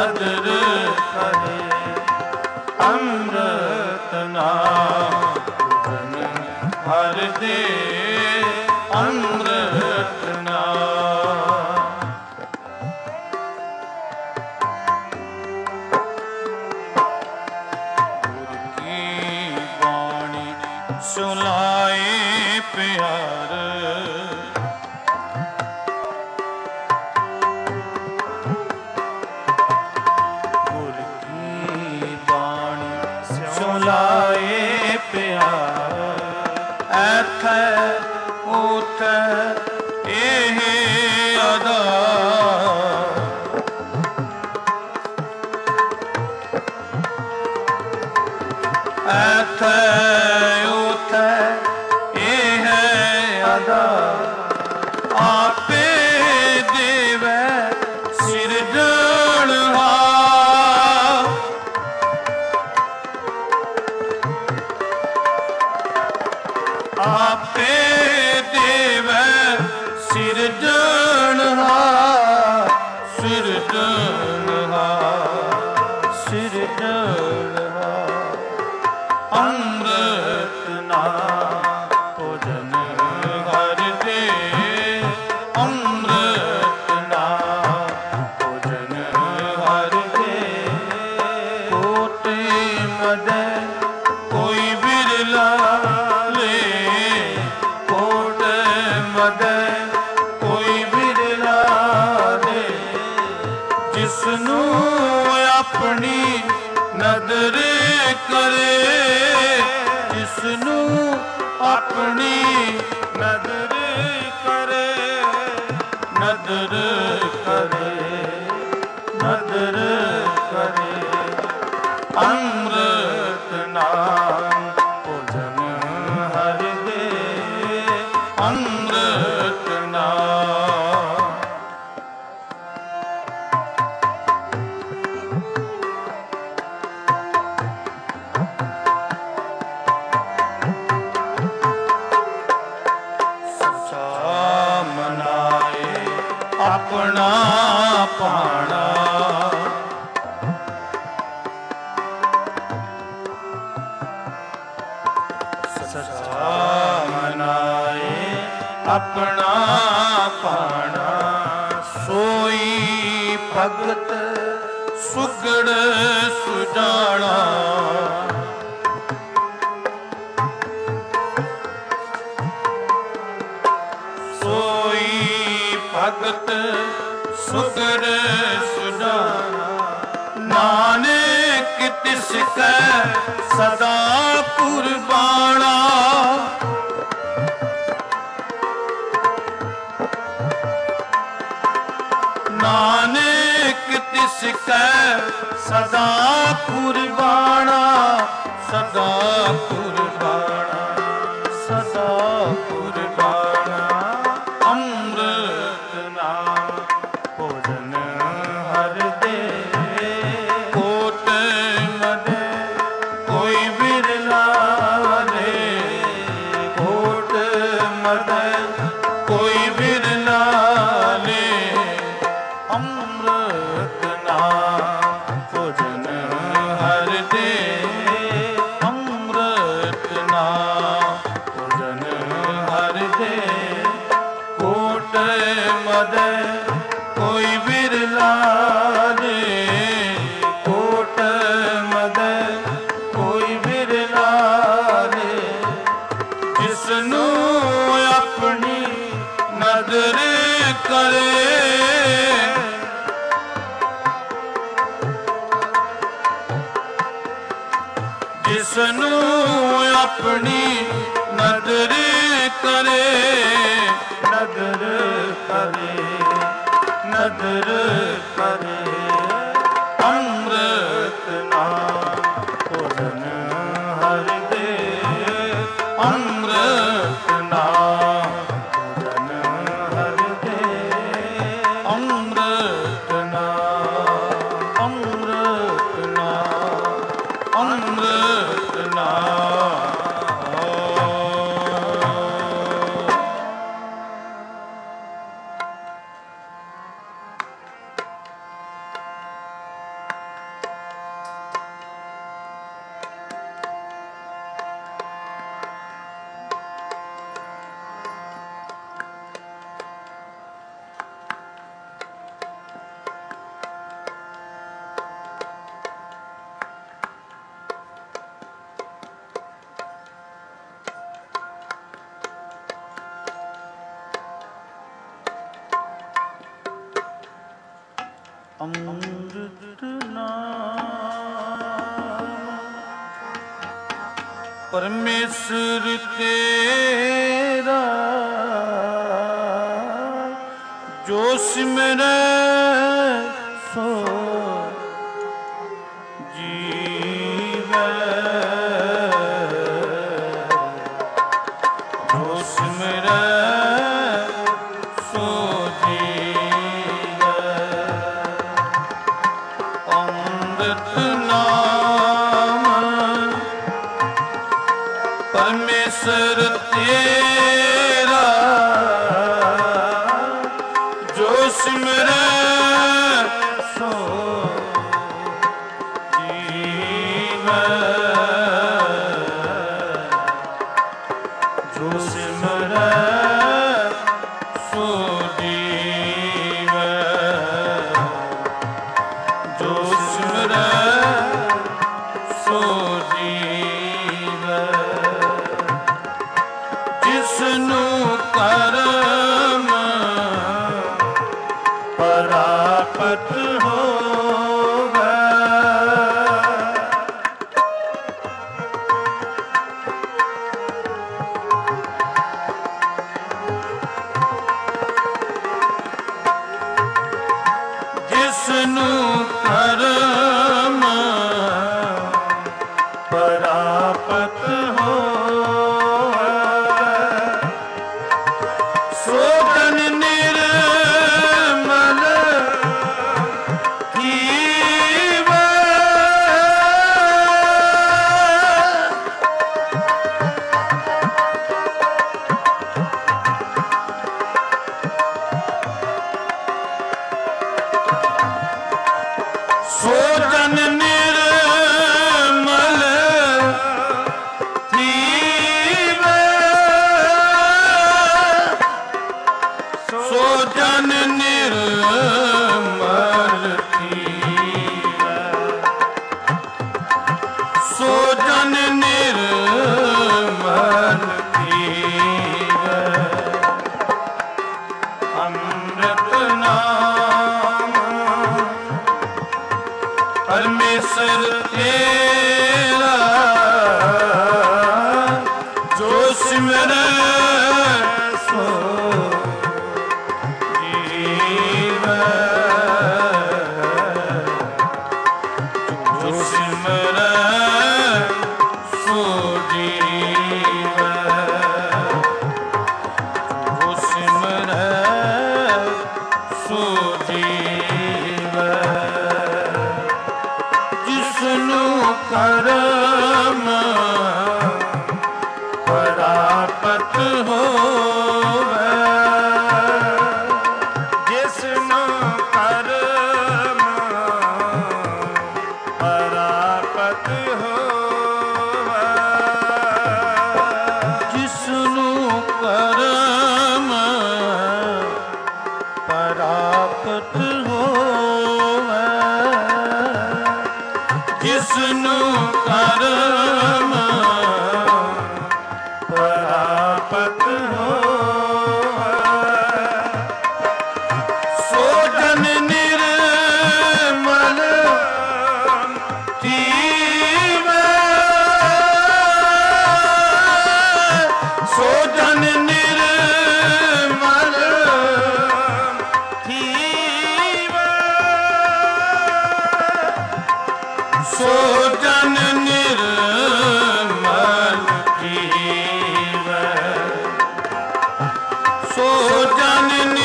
A: ਜਿਥੈ ਉਥੈ ਇਹ ਹੈ ਆਧਾਰ, ਆਪੇ ਦੇਵੈ ਸਿਰਜਣਹਾਰ। ਆਪੇ ਦੇਵੈ ਸਿਰਜਣਹਾਰ, ਸਿਰਜਣਹਾਰ, ਸਿਰਜਣਹਾਰ। ਅੰਮ੍ਰਿਤ ਨਾਮ ਭੋਜਨ ਹਰਿ ਦੇ, ਅੰਮ੍ਰਿਤ ਨਾਮ ਭੋਜਨ ਹਰਿ ਦੇ। ਕੋਟਿ ਮਦੈ ਕੋਈ ਬਿਰਲਾ ਲੇ, ਕੋਟਿ ਮਦੈ ਕੋਈ ਬਿਰਲਾ ਲੇ। ਜਿਸਨੂੰ ਆਪਣੀ ਨਦਰ ਕਰੇ, ਜਿਸਨੂੰ ਆਪਣੀ ਨਦਰ ਕਰੇ, ਨਦਰ ਕਰੇ, ਨਦਰ ਕਰੇ। ਅੰਮ੍ਰਿਤ ਨਾਮ ਭੋਜਨ ਹਰਿ ਦੇ, ਅੰਮ੍ਰਿਤ ਨਾਮ। ਆਪਣਾ ਪਾਣਾ, ਸਚਾ ਮਨਾਏ ਆਪਣਾ ਪਾਣਾ। ਸੋਈ ਭਗਤ ਸੁਗੜ ਸੁਜਾਣਾ, ਸੋਈ ਭਗਤ ਸੁਗੜ ਸੁਜਾਣਾ। ਨਾਨਕ ਤਿਸ ਕੈ ਸਦਾ ਕੁਰਬਾਨਾ, ਨਾਨਕ ਤਿਸ ਕੈ ਸਦਾ ਕੁਰਬਾਨਾ, ਸਦਾ ਕੁਰਬਾਨਾ, ਸਦਾ ਕੁਰਬਾਨਾ। ਅੰਮ੍ਰਿਤ ਨਾਮ ਭੋਜਨ ਹਰਿ ਦੇ, ਕੋਟਿ ਮਦੈ ਕੋਈ ਬਿਰਲਾ ਲੇ, ਕੋਟਿ ਮਦੈ ਕੋਈ ਬਿਰਲਾ ਲੇ। ਅੰਮ੍ਰਿਤ ਨਾਮ ਭੋਜਨ ਹਰਿ ਦੇ, ਅੰਮ੍ਰਿਤ ਨਾਮ ਭੋਜਨ ਹਰਿ ਦੇ। ਕੋਟਿ ਮਦੈ ਕੋਈ ਬਿਰਲਾ ਲੇ, ਕੋਟਿ ਮਦੈ ਕੋਈ ਬਿਰਲਾ ਲੇ। ਜਿਸਨੂੰ ਆਪਣੀ ਨਦਰ ਕਰੇ, ਜਿਸਨੂੰ ਆਪਣੀ ਨਦਰ ਕਰੇ, ਨਦਰ ਕਰੇ, ਨਦਰ ਕਰੇ। ਅੰਮ੍ਰਿਤ ਨਾਮ ਭੋਜਨ ਹਰਿ ਦੇ, ਅੰਮ੍ਰਿਤ ਨਾਮ ਭੋਜਨ ਹਰਿ ਦੇ। ਅੰਮ੍ਰਿਤ ਨਾਮ, ਅੰਮ੍ਰਿਤ ਨਾਮ, ਅੰਮ੍ਰਿਤ ਨਾਮ। ਅੰਮ੍ਰਿਤ ਨਾਮ ਪਰਮੇਸ਼ਰ ਤੇਰਾ ਜੋ ਸਿਮਰੈ ਸੋ ਜੀਵੈ।
B: ਪਰਾਪਤ ਹੋਵੇ। ਜਿਸਨੂੰ ਕਰਮ ਪਰਾਪਤ ਹੋਵੇ ਸੋ ਜਨ ਨਿਰਮਲ ਜੀਵੈ। ਸੋ ਜਨ ਨਿਰਮਲ ਜੀਵੈ। ਸੋ ਜਨ ਨਿਰਮਲ ਜੀਵੈ। ਸੋ ਜਨ ਨਿਰਮਲ ਜੀਵੈ। ਅੰਮ੍ਰਿਤ ਨਾਮ ਪਰਮੇਸ਼ਰ ਤੇਰਾ ਜੋ ਸਿਮਰੈ ਸੋ ਜੀਵੈ। ਜੋ ਸਿਮਰੈ ਸੋ ਜੀਵੈ। ਜੋ ਸਿਮਰੈ ਸੋ ਜੀਵੈ। ਜਿਸਨੂੰ ਕਰਮ ਪਰਾਪਤ ਹੋਵੇ। ਜਿਸਨੂੰ ਕਰਮ ਪਰਾਪਤ ਹੋਵੇ। ਜਿਸਨੂੰ ਕਰਮ ਪਰਾਪਤ ਹੋਵੇ। ਜਿਸਨੂੰ ਕਰਮ ਪਰਾਪਤ ਹੋਵੇ ਸੋ ਜਨ ਨਿਰਮਲ ਜੀਵੈ। ਸੋ ਜਨ ਨਿਰਮਲ ਜੀਵੈ। ਸੋ ਜਨ ਨਿਰਮਲ ਜੀਵੈ। ਸੋ ਜਨ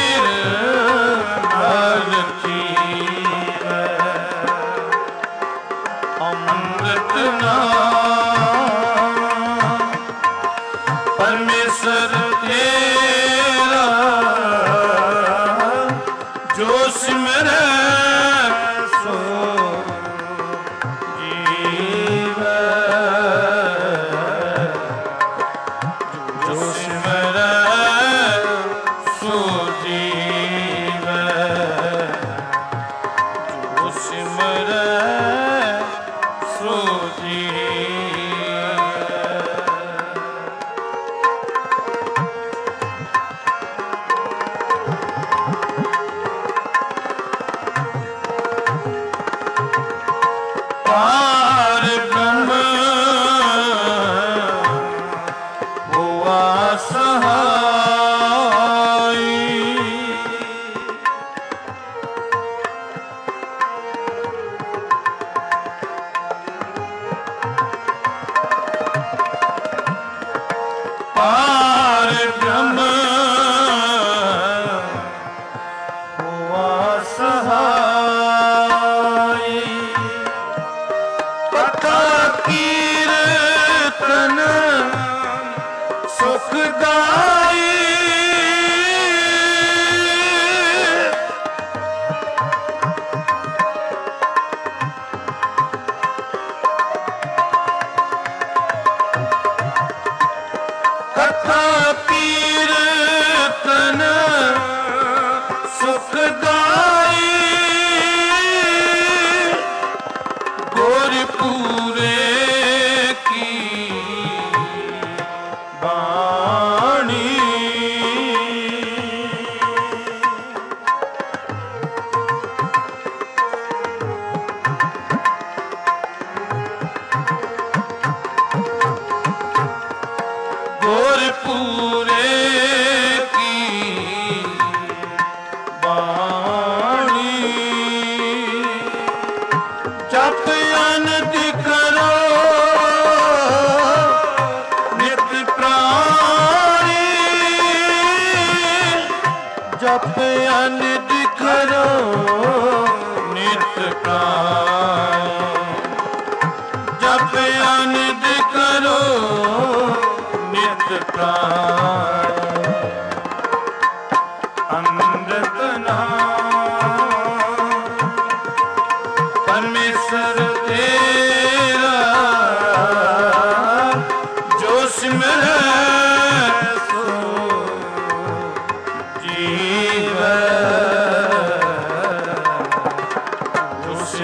B: ਨਿਰਮਲ ਜੀਵੈ। ਅੰਮ੍ਰਿਤ ਨਾਮ ਪਰਮੇਸ਼ਰ ਤੇਰਾ ਜੋ ਸਿਮਰੈ ਸੋ ਜੀਵੈ। ਜੋ ਸਿਮਰੈ ਸੋ ਜੀਵੈ। ਜੋ ਸਿਮਰੈ ਸੋ ਜੀਵੈ।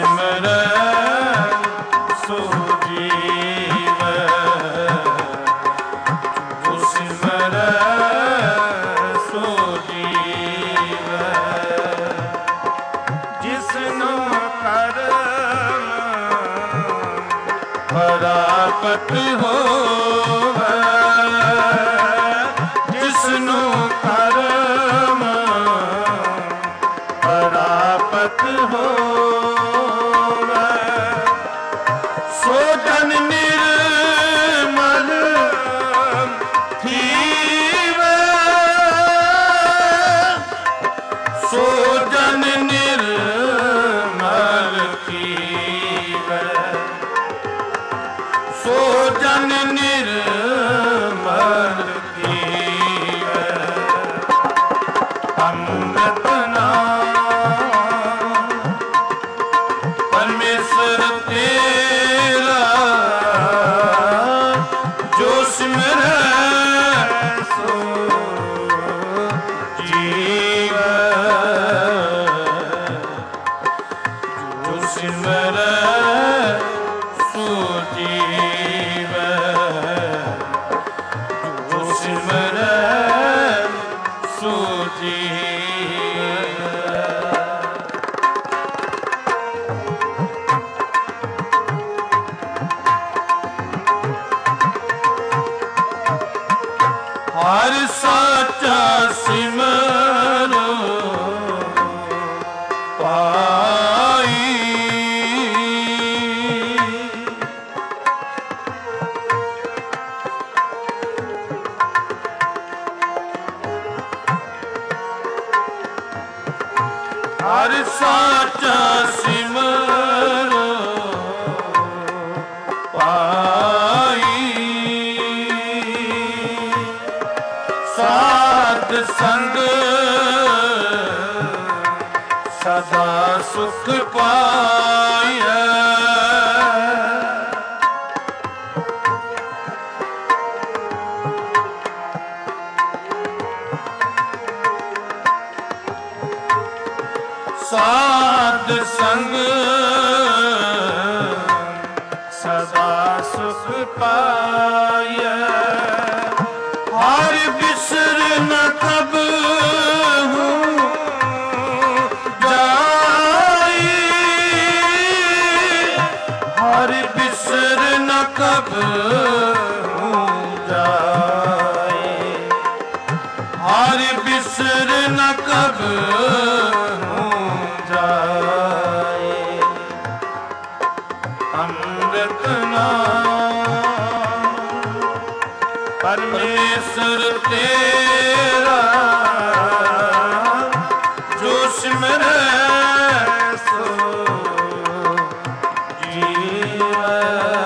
B: ਸਿਮਰੈ ਸੋ ਜੀਵੈ, ਜੋ ਸਿਮਰੈ ਸੋ ਜੀਵੈ। ਜਿਸਨੂੰ ਕਰਮ ਪ੍ਰਾਪਤ ਹੋਵੈ, ਜਿਸਨੂੰ ਕਰਮ ਪ੍ਰਾਪਤ ਹੋਵੈ, ਸੋ ਜਨ ਨਿਰਮਲ ਥੀਵੈ, ਸੋ ਜਨ ਨਿਰਮਲ ਥੀਵੈ, ਸੋ ਜਨ ਨਿਰਮਲ ਥੀਵੈ। ਅੰਮ੍ਰਿਤ ਨਾਮ ਪਰਮੇਸ਼ਰ ਤੇਰਾ, ਜੋ ਸਿਮਰੈ ਸੋ ਜੀਵੈ, ਜੋ ਸਿਮਰੈ ਸੋ ਜੀਵੈ, ਜੋ ਸਿਮਰੈ ਸੋ ਜੀਵੈ। ਹਰ ਸਾਚਾ ਸਿਮਰੋ ਪਾਈ, ਹਰ ਸਾਚਾ ਸਿਮਰੋ ਪਾਈ, ਸਾਧ ਸੰਗ ਸਦਾ ਸੁਖ ਪਾਈਐ, ਸਾਧ ਸੰਗ ਸਦਾ ਸੁਖ ਪਾਈਐ, ਹਰ ਬਿਸਰ ਨ ਕਬਹੂ ਜਾਈ, ਹਰ ਬਿਸਰ ਨ ਕਬਹੂ ਜਾਈ, ਹਰ ਬਿਸਰ ਨ ਕਬਹੂ ਜਾਏ। ਅੰਮ੍ਰਿਤ ਨਾਮ ਪਰਮੇਸ਼ਰ ਤੇਰਾ, ਜੋ ਸਿਮਰੈ ਸੋ ਜੀਵੈ,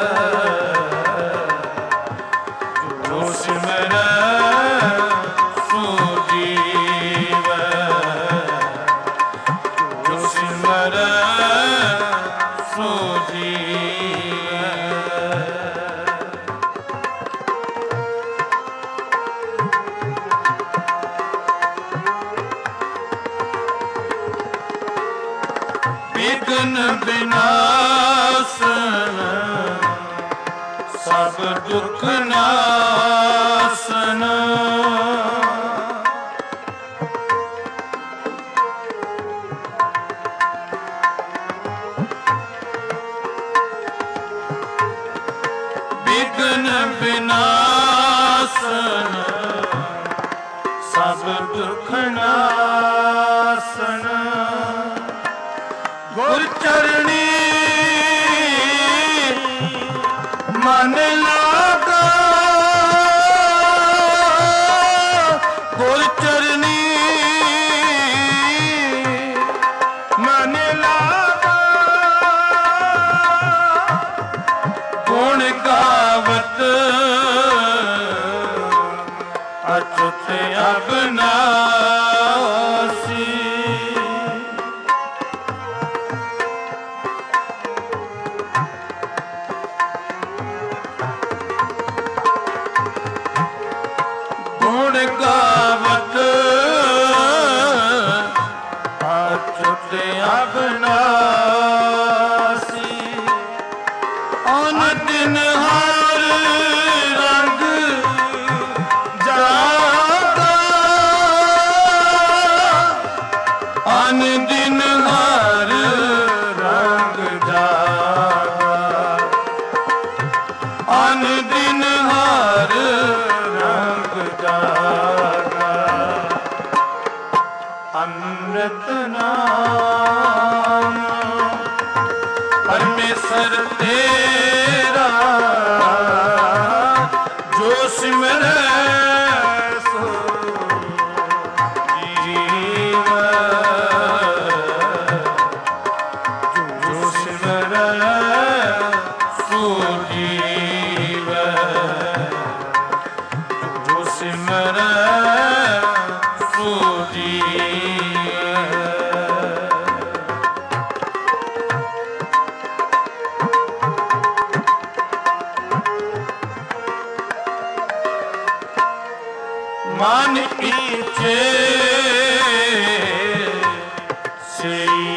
B: ਜੋ ਸਿਮਰੈ ਸੋ ਜੀਵੈ, ਜੋ ਸਿਮਰੈ ਸੋ ਜੀਵੈ। ਵਿਘਨ ਵਿਨਾਸ਼ਨ ਸਭ ਦੁਖ ਨਾਸਨ, ਵਿਘਨ ਵਿਨਾਸ਼ਨ ਸਭ ਦੁਖ ਨਾਸਨ, ਗੁਰ ਚਰਣੀ ਮਨ ਲਾਗਾ, ਗੁਰ ਚਰਣੀ ਮਨ ਲਾਗਾ, ਗੁਣ ਗਾਵਤ ਅਚੁਤ ਅਬਨਾਸੀ, ਗੁਣ ਗਾਵਤ ਅਚੁਤ ਅਬਨਾਸੀ।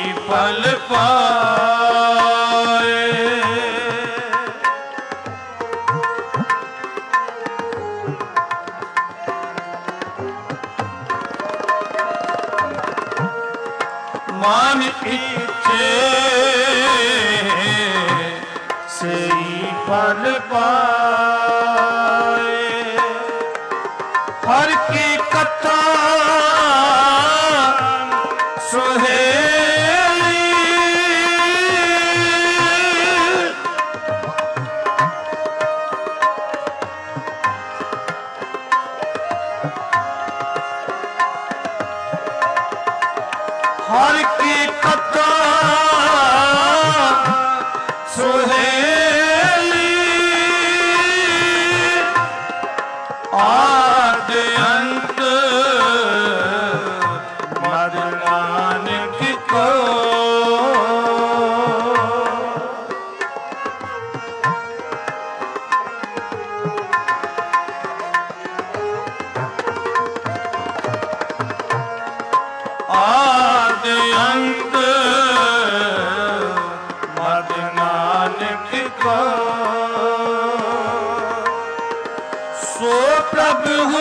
A: ਫਲ ਪਾਏ। ਮਨ ਇੱਛੇ ਸਈ ਫਲ ਪਾਏ। ਹਰ ਕੀ ਕਥਾ ਸੁਹੇਲੀ ਹਰ ਕੀ ਕਥਾ ਸੁਹੇਲੀ ਆਦ ਅੰਤ ਮਦ ਨਾਨਕ ਕੋ। ਆਦ ਅੰਤ ਮਦ ਨਾਨਕ ਕੋ। ਸੋ ਪ੍ਰਭ ਹੋ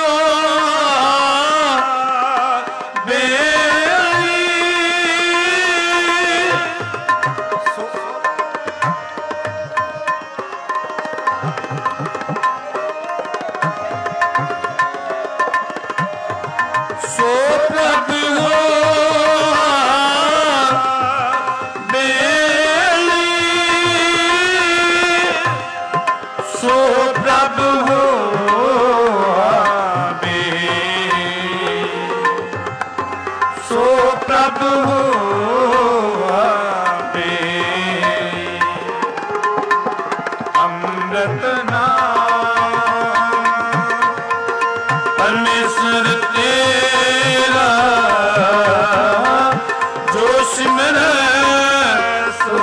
A: ਪਰਮੇਸ਼ਰ ਤੇਰਾ ਜੋ ਸਿਮਰੈ ਸੋ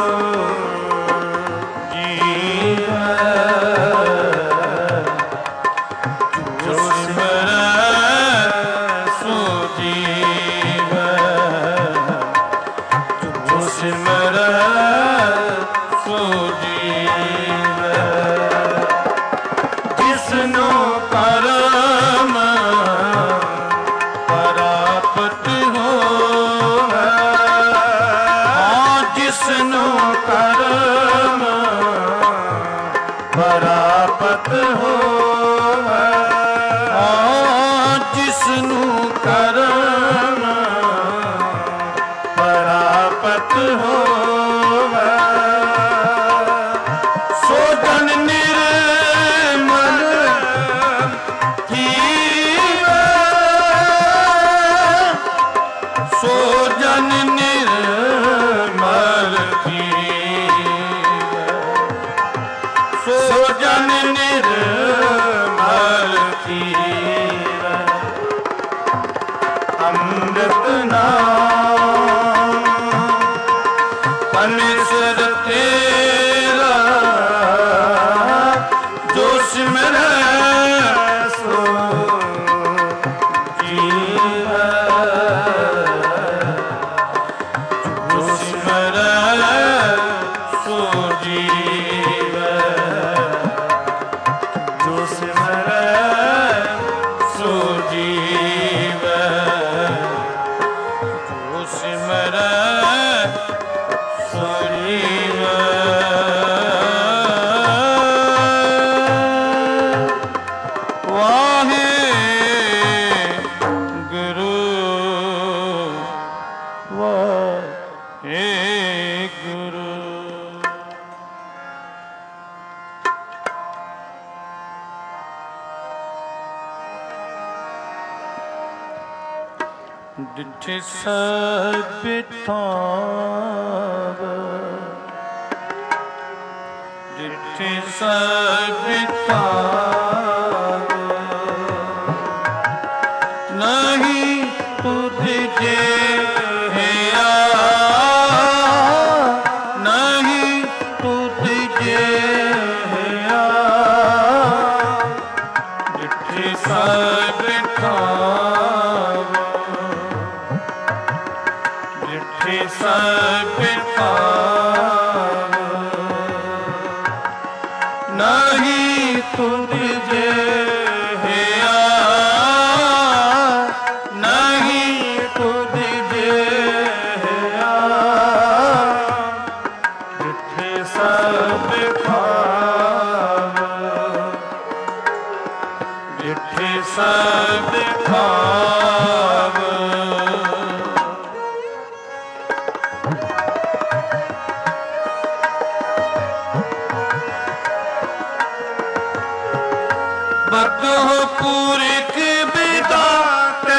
A: ਜੀਵੈ। ਜੋ ਸਿਮਰੈ ਸੋ ਜੀਵੈ। ਜੋ ਸਿਮਰੈ ਸੋ ਜੀਵੈ। ਜਿਸਨੂੰ ਕਰਮ ਪ੍ਰਾਪਤ ਹੋਵੈ। ਹਾਂ ਜਿਸਨੂੰ ਕਰਮ ਪ੍ਰਾਪਤ ਹੋਵੈ। ਹਾਂ ਜਿਸਨੂੰ ਕਰਮ ਪ੍ਰਾਪਤ ਹੋਵੈ। ਸੋ ਜਨ ਨਿਰਮਲ ਜੀਵੈ। ਸੋ ਜਨ ਨਿਰਮਲ ਜੀਵੈ। ਸੋ ਜਨ ਨਿਰਮਲ ਜੀਵੈ। ਅੰਮ੍ਰਿਤ ਨਾਮ ਪਰਮੇਸ਼ਰ ਤੇਰਾ ਜੋ ਸਿਮਰੈ ਸੋ ਜੀਵੈ। ਜੋ ਸਿਮਰੈ ਸੋ ਜੀਵੈ। ਜੋ ਸਿਮਰੈ ਸੋ ਜੀਵੈ। ਜੋ ਸਿਮਰੈ ਸੋ ਜੀਵੈ। ਵਾਹਿਗੁਰੂ ਵਾਹਿਗੁਰੂ। ਡਿਠੇ ਸਭ ਥਾਵ। ਡਿਠੇ ਸਭ ਥਾਵ। ਨਹੀਂ ਤੁਧ ਜਿਹਾ। ਨਹੀਂ ਤੁਧ ਜਿਹਾ। ਡਿਠੇ ਸਭ ਥਾਵ। ਡਿਠੇ ਸਭ
B: ਭਾਵ ਨਹੀਂ ਤੁਧ ਜਿਹਾ ਨਹੀਂ ਤੁਧ ਜਿਹਾ ਜਿੱਥੇ ਸਭ ਭਾਵ ਜਿੱਥੇ ਸਭ ਭਾਵ ਬਦਹੁ ਪੁਰਖ ਬਿਦਾਤੇ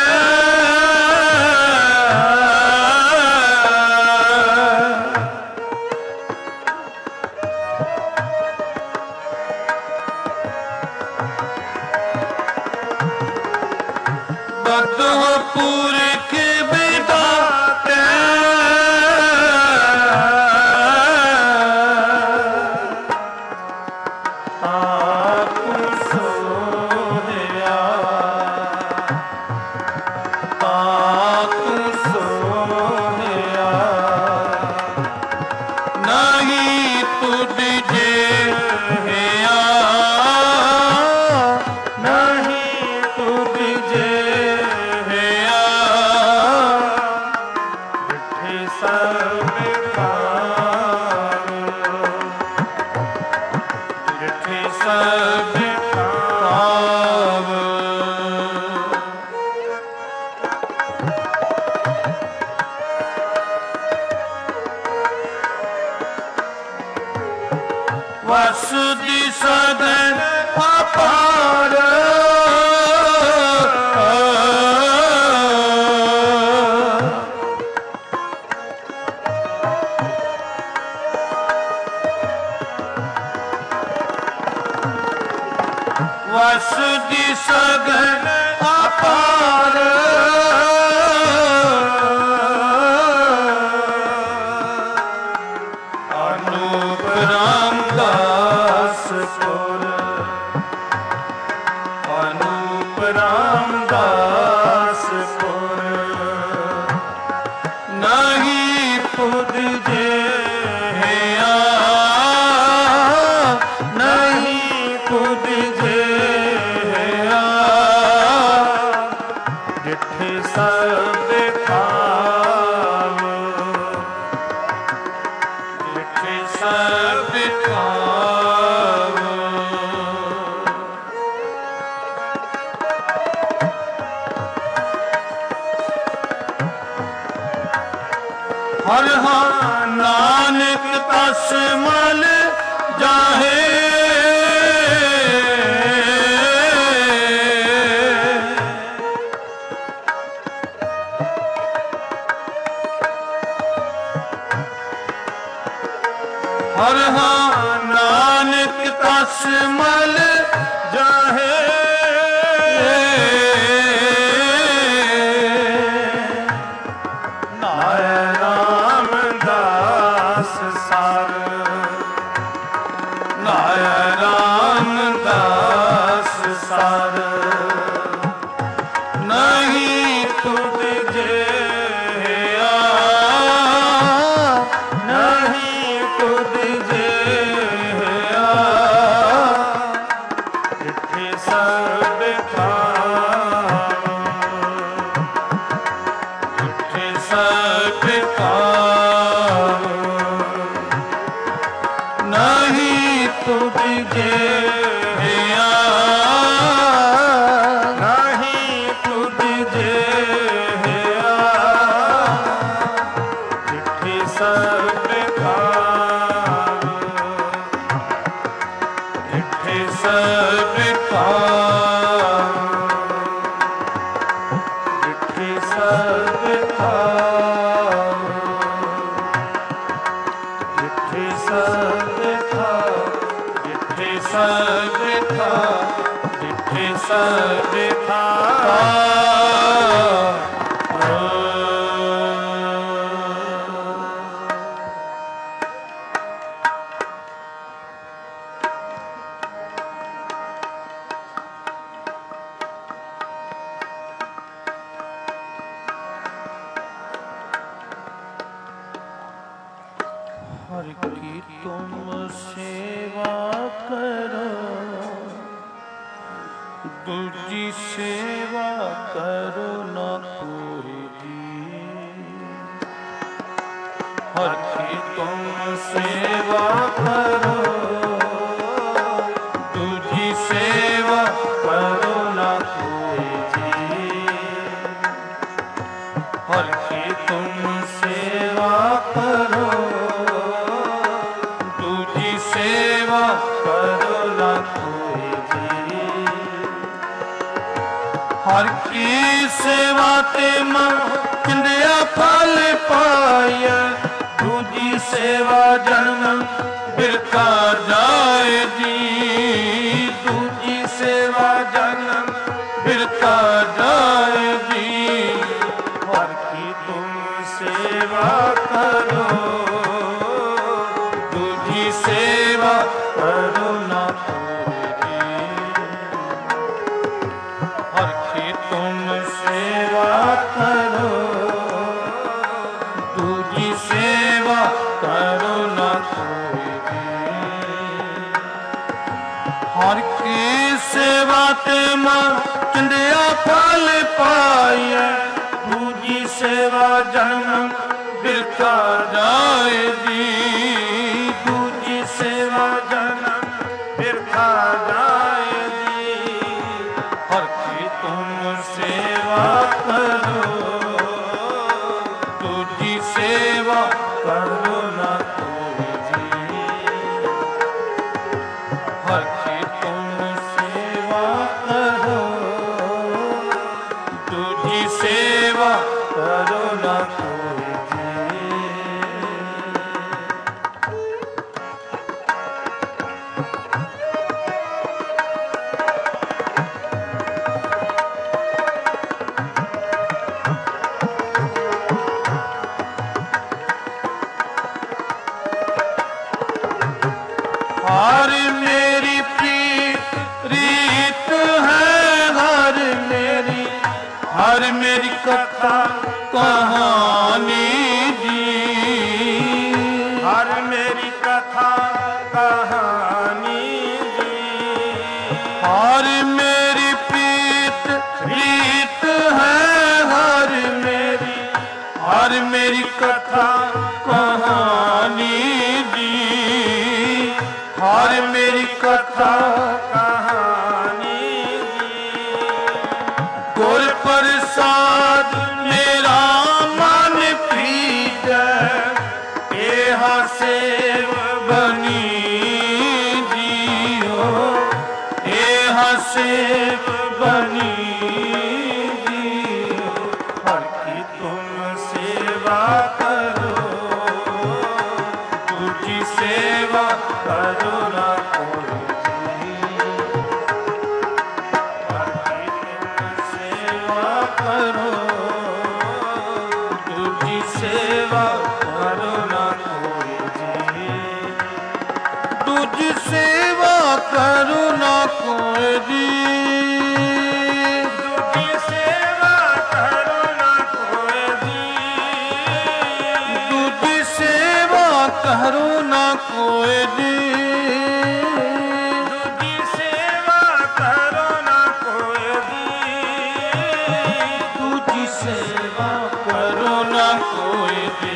B: ਬਦਹੁ ਪੁਰਖ ਬਿਦਾਤੇ ਵਸਦੀ ਸਦਨ ਅਪਾਰ ਵਸਦੀ ਸਦਨ ਅਪਾਰ ਅਨੂਪ ਰਾਮਦਾਸ ਪੁਰ ਅਨੂਪ ਰਾਮਦਾਸ ਪੁਰ ਨਹੀਂ ਤੁਧ ਜਿਹਾ ਨਹੀਂ ਤੁਧ ਜਿਹਾ ਜਿੱਥੇ ਸਭ ਭਾਵ ਜਿੱਥੇ ਸਭ ਭਾਵ ਹਰ ਹਾਂ ਨਾਨਕ ਤਸ ਮਲ ਜਾਹੇ ਹਰ ਹਾਂ ਨਾਨਕ ਤਸ ਮਲ ਜਾਹੇ ਨਾਇ ਰਾਮਦਾਸ ਸਰ ਨਾਇ ਰਾਮਦਾਸ ਸਰ ਨਹੀਂ ਤੁਧ ਜਿਹਾ ਨਹੀਂ ਤੁਧ ਜਿਹਾ ਜਿੱਥੇ ਸਭ ਭਾਵ ਜਿੱਥੇ ਸਭ ਭਾਵ ਨਹੀਂ ਤੁਧ ਜਿਹਾ ਨਹੀਂ ਤੁਧ ਜਿਹਾ ਜਿੱਥੇ ਸਭ ਭਾਵ ਜਿੱਥੇ ਸਭ ਭਾਵ ਜਿੱਥੇ ਸਭ ਭਾਵ ਜਿੱਥੇ ਸਭ ਭਾਵ ਜਿੱਥੇ ਸਭ ਭਾਵ ਜਿੱਥੇ ਸਭ ਭਾਵ
A: हर की तुम सेवा करो, दूजी सेवा करो न कोई जी। हर की तुम सेवा करो, दूजी सेवा करो न कोई जी। हर की तुम सेवा करो, दूजी सेवा करो न कोई जी। हर की सेवा ते मन किंदिया फल पाया, दूजी सेवा जन्म बिरका जाए जी। दूजी सेवा जन्म बिरका जाए जी। हर की तुम सेवा करो, दूजी सेवा करो न कोई जी। हर की तुम सेवा करो, दूजी सेवा करो न कोई जी। हर की सेवा ते मन किंदिया फल पाया, दूजी सेवा जन्म बिरका जाए जी। दूजी सेवा जन्म बिरका जाए जी। हर की तुम सेवा करो, दूजी सेवा करो न कोई जी। हर की तुम सेवा करो, दूजी सेवा करो न कोई जी। हर मेरी रीत है, हर मेरी कथा कहानी जी।
B: हर मेरी कथा कहानी जी।
A: हर मेरी रीत है, हर मेरी कथा कहानी जी। हर मेरी कथा
B: कहानी जी।
A: गुर प्रसाद मेरा मन प्रीतै, एहा सेव बनी जियो। एहा सेव बनी जियो। हर की तुम सेवा करो, दूजी सेवा करो न कोई जी। हर की तुम सेवा करो, दूजी सेवा करो न कोई जी। दूजी सेवा करो न कोई जी।
B: दूजी सेवा करो न कोई जी।
A: दूजी सेवा करो न कोई जी।
B: दूजी सेवा करो न कोई जी।
A: दूजी सेवा करो न कोई जी।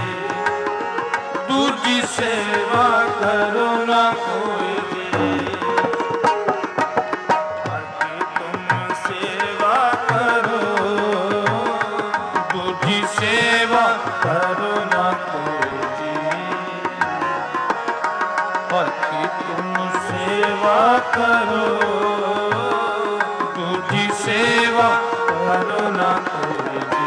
A: दूजी सेवा करो न कोई जी।
B: हर की तुम सेवा
A: करो, दूजी सेवा करो न कोई जी। हर की तुम सेवा करो, दूजी सेवा करो न कोई जी।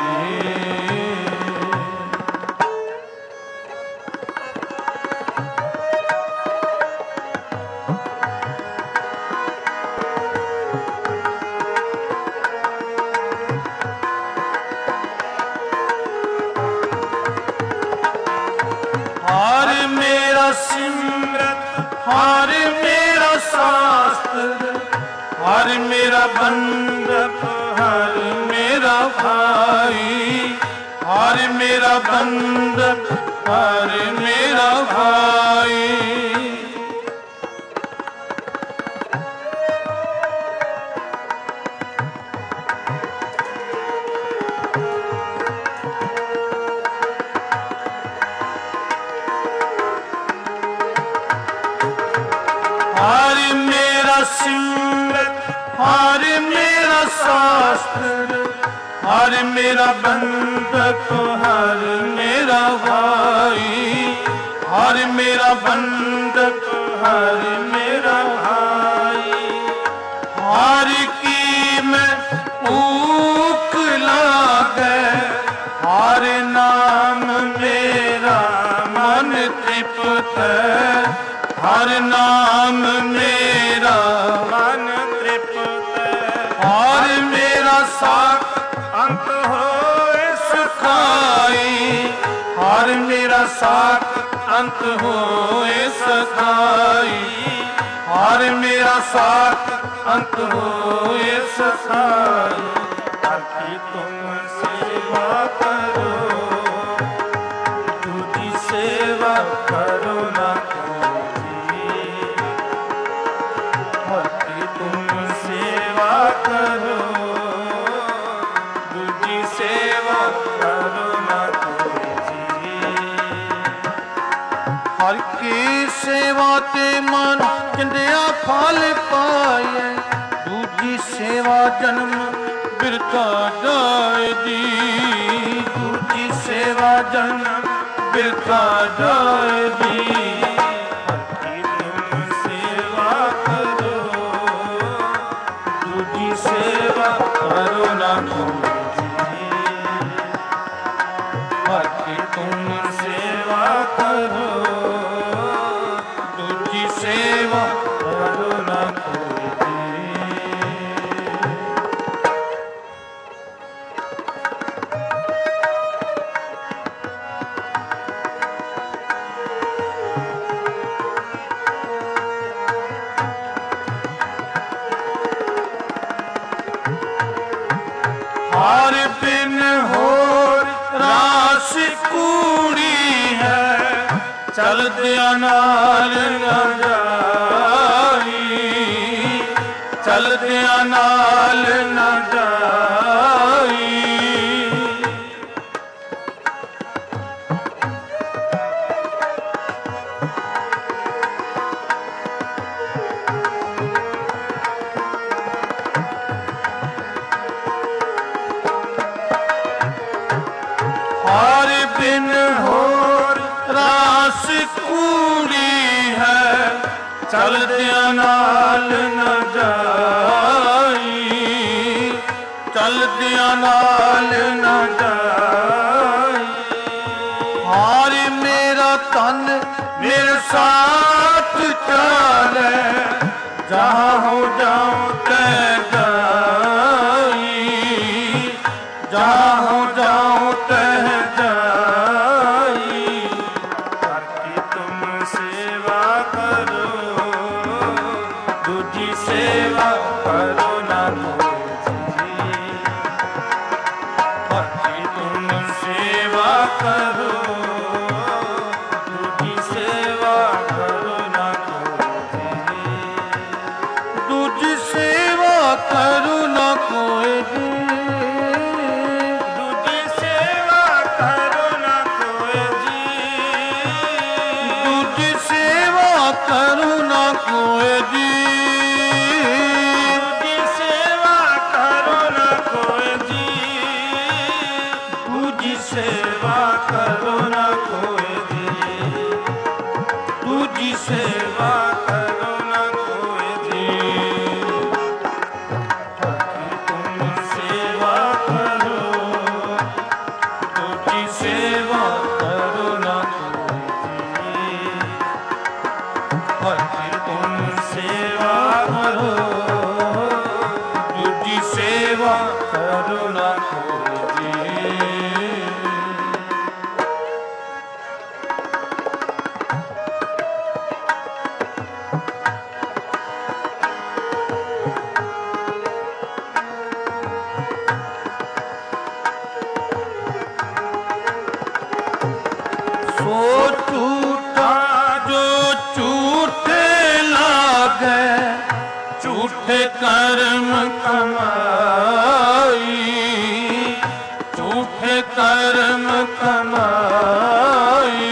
A: हर मेरा सिमरत, हर मेरा शास्त्र, हर मेरा बंधक, हर मेरा भाई। हर मेरा बंधक, हर मेरा भाई। हर मेरा सिमरन, हर मेरा शास्त्र, हर मेरा बंधक, हर मेरा भाई। हर मेरा बंधक, हर मेरा भाई। हर की मैं ऊक लागे, हर नाम मेरा मन तृप्त है। हर नाम मेरा मन तृप्त है। हर मेरा साख अंत होए सखाई। हर मेरा साख अंत होए सखाई। हर मेरा साख अंत होए सखाई। ताकि तुम सेवा करो, दूजी सेवा करो ना सेवा करो, दूजी सेवा करो ना कोई जी। हर की सेवा ते मन चिंदिया फल पाए, दूजी सेवा जन्म बिरथा जाए दी। दूजी सेवा जन्म बिरथा जाए दी। सेवा करो ना कोई, बाकी तुम सेवा करो, दूजी सेवा करो ना कोई। हर बिन होर रास कूड़ी है, चलदिया नाल न जाई। चलदिया नाल न जाई। हर बिन होर रास कूड़ी है, चलदिया नाल न जाई। चलदिया नाल न जाई। हर मेरा तन मेरे साथ चले, जहाँ हो जाऊं तै जाई। जहाँ हो जाऊं तह जाई। ताकि तुम सेवा करो, दूजी सेवा करो ना कोई। ताकि तुम सेवा करो, दूजी सेवा करो ना कोई। दूजी सेवा करो ना कोई। करुणा कोई जी। दूजी सेवा करुणा कोई जी। दूजी सेवा करुणा कोई जी। दूजी सेवा करुणा कोई जी। ताकि तुम सेवा करो, दूजी सेवा करुणा तुम सेवा करो, दूजी सेवा करो ना कोई। सो झूठा जो झूठे लागे, झूठे कर्म कमाई, झूठे कर्म कमाई।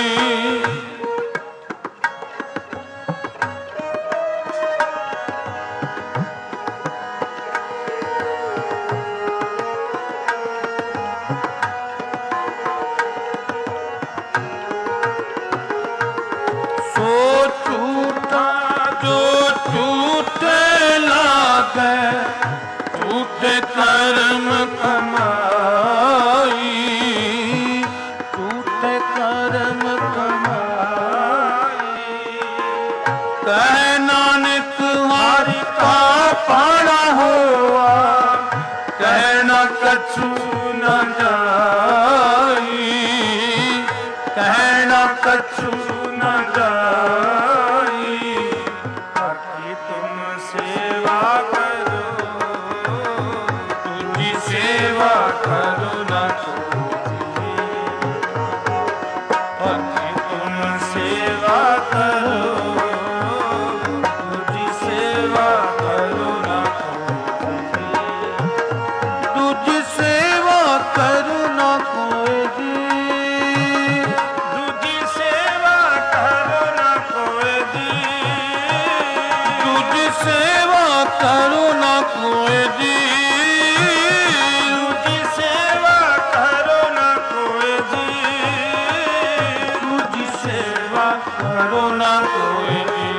A: सो झूठा जो झूठे लागे, झूठे कर्म कमाई, झूठे कर्म कमाई। कह नानक हरि का पाड़ा हुआ, कहना कछु न जाई, कहना कछु न जाई। बाकी तुम सेवा करो, तुझी सेवा करो ना तुझी। बाकी तुम सेवा करो, तुझी सेवा करो ना तुझी। तुझी सेवा करो ना कोई जी, तुझी सेवा करो ना कोई जी, तुझी सेवा करो ना कोई जी, तुझी सेवा करो ना कोई जी, तुझी सेवा करो ना कोई जी,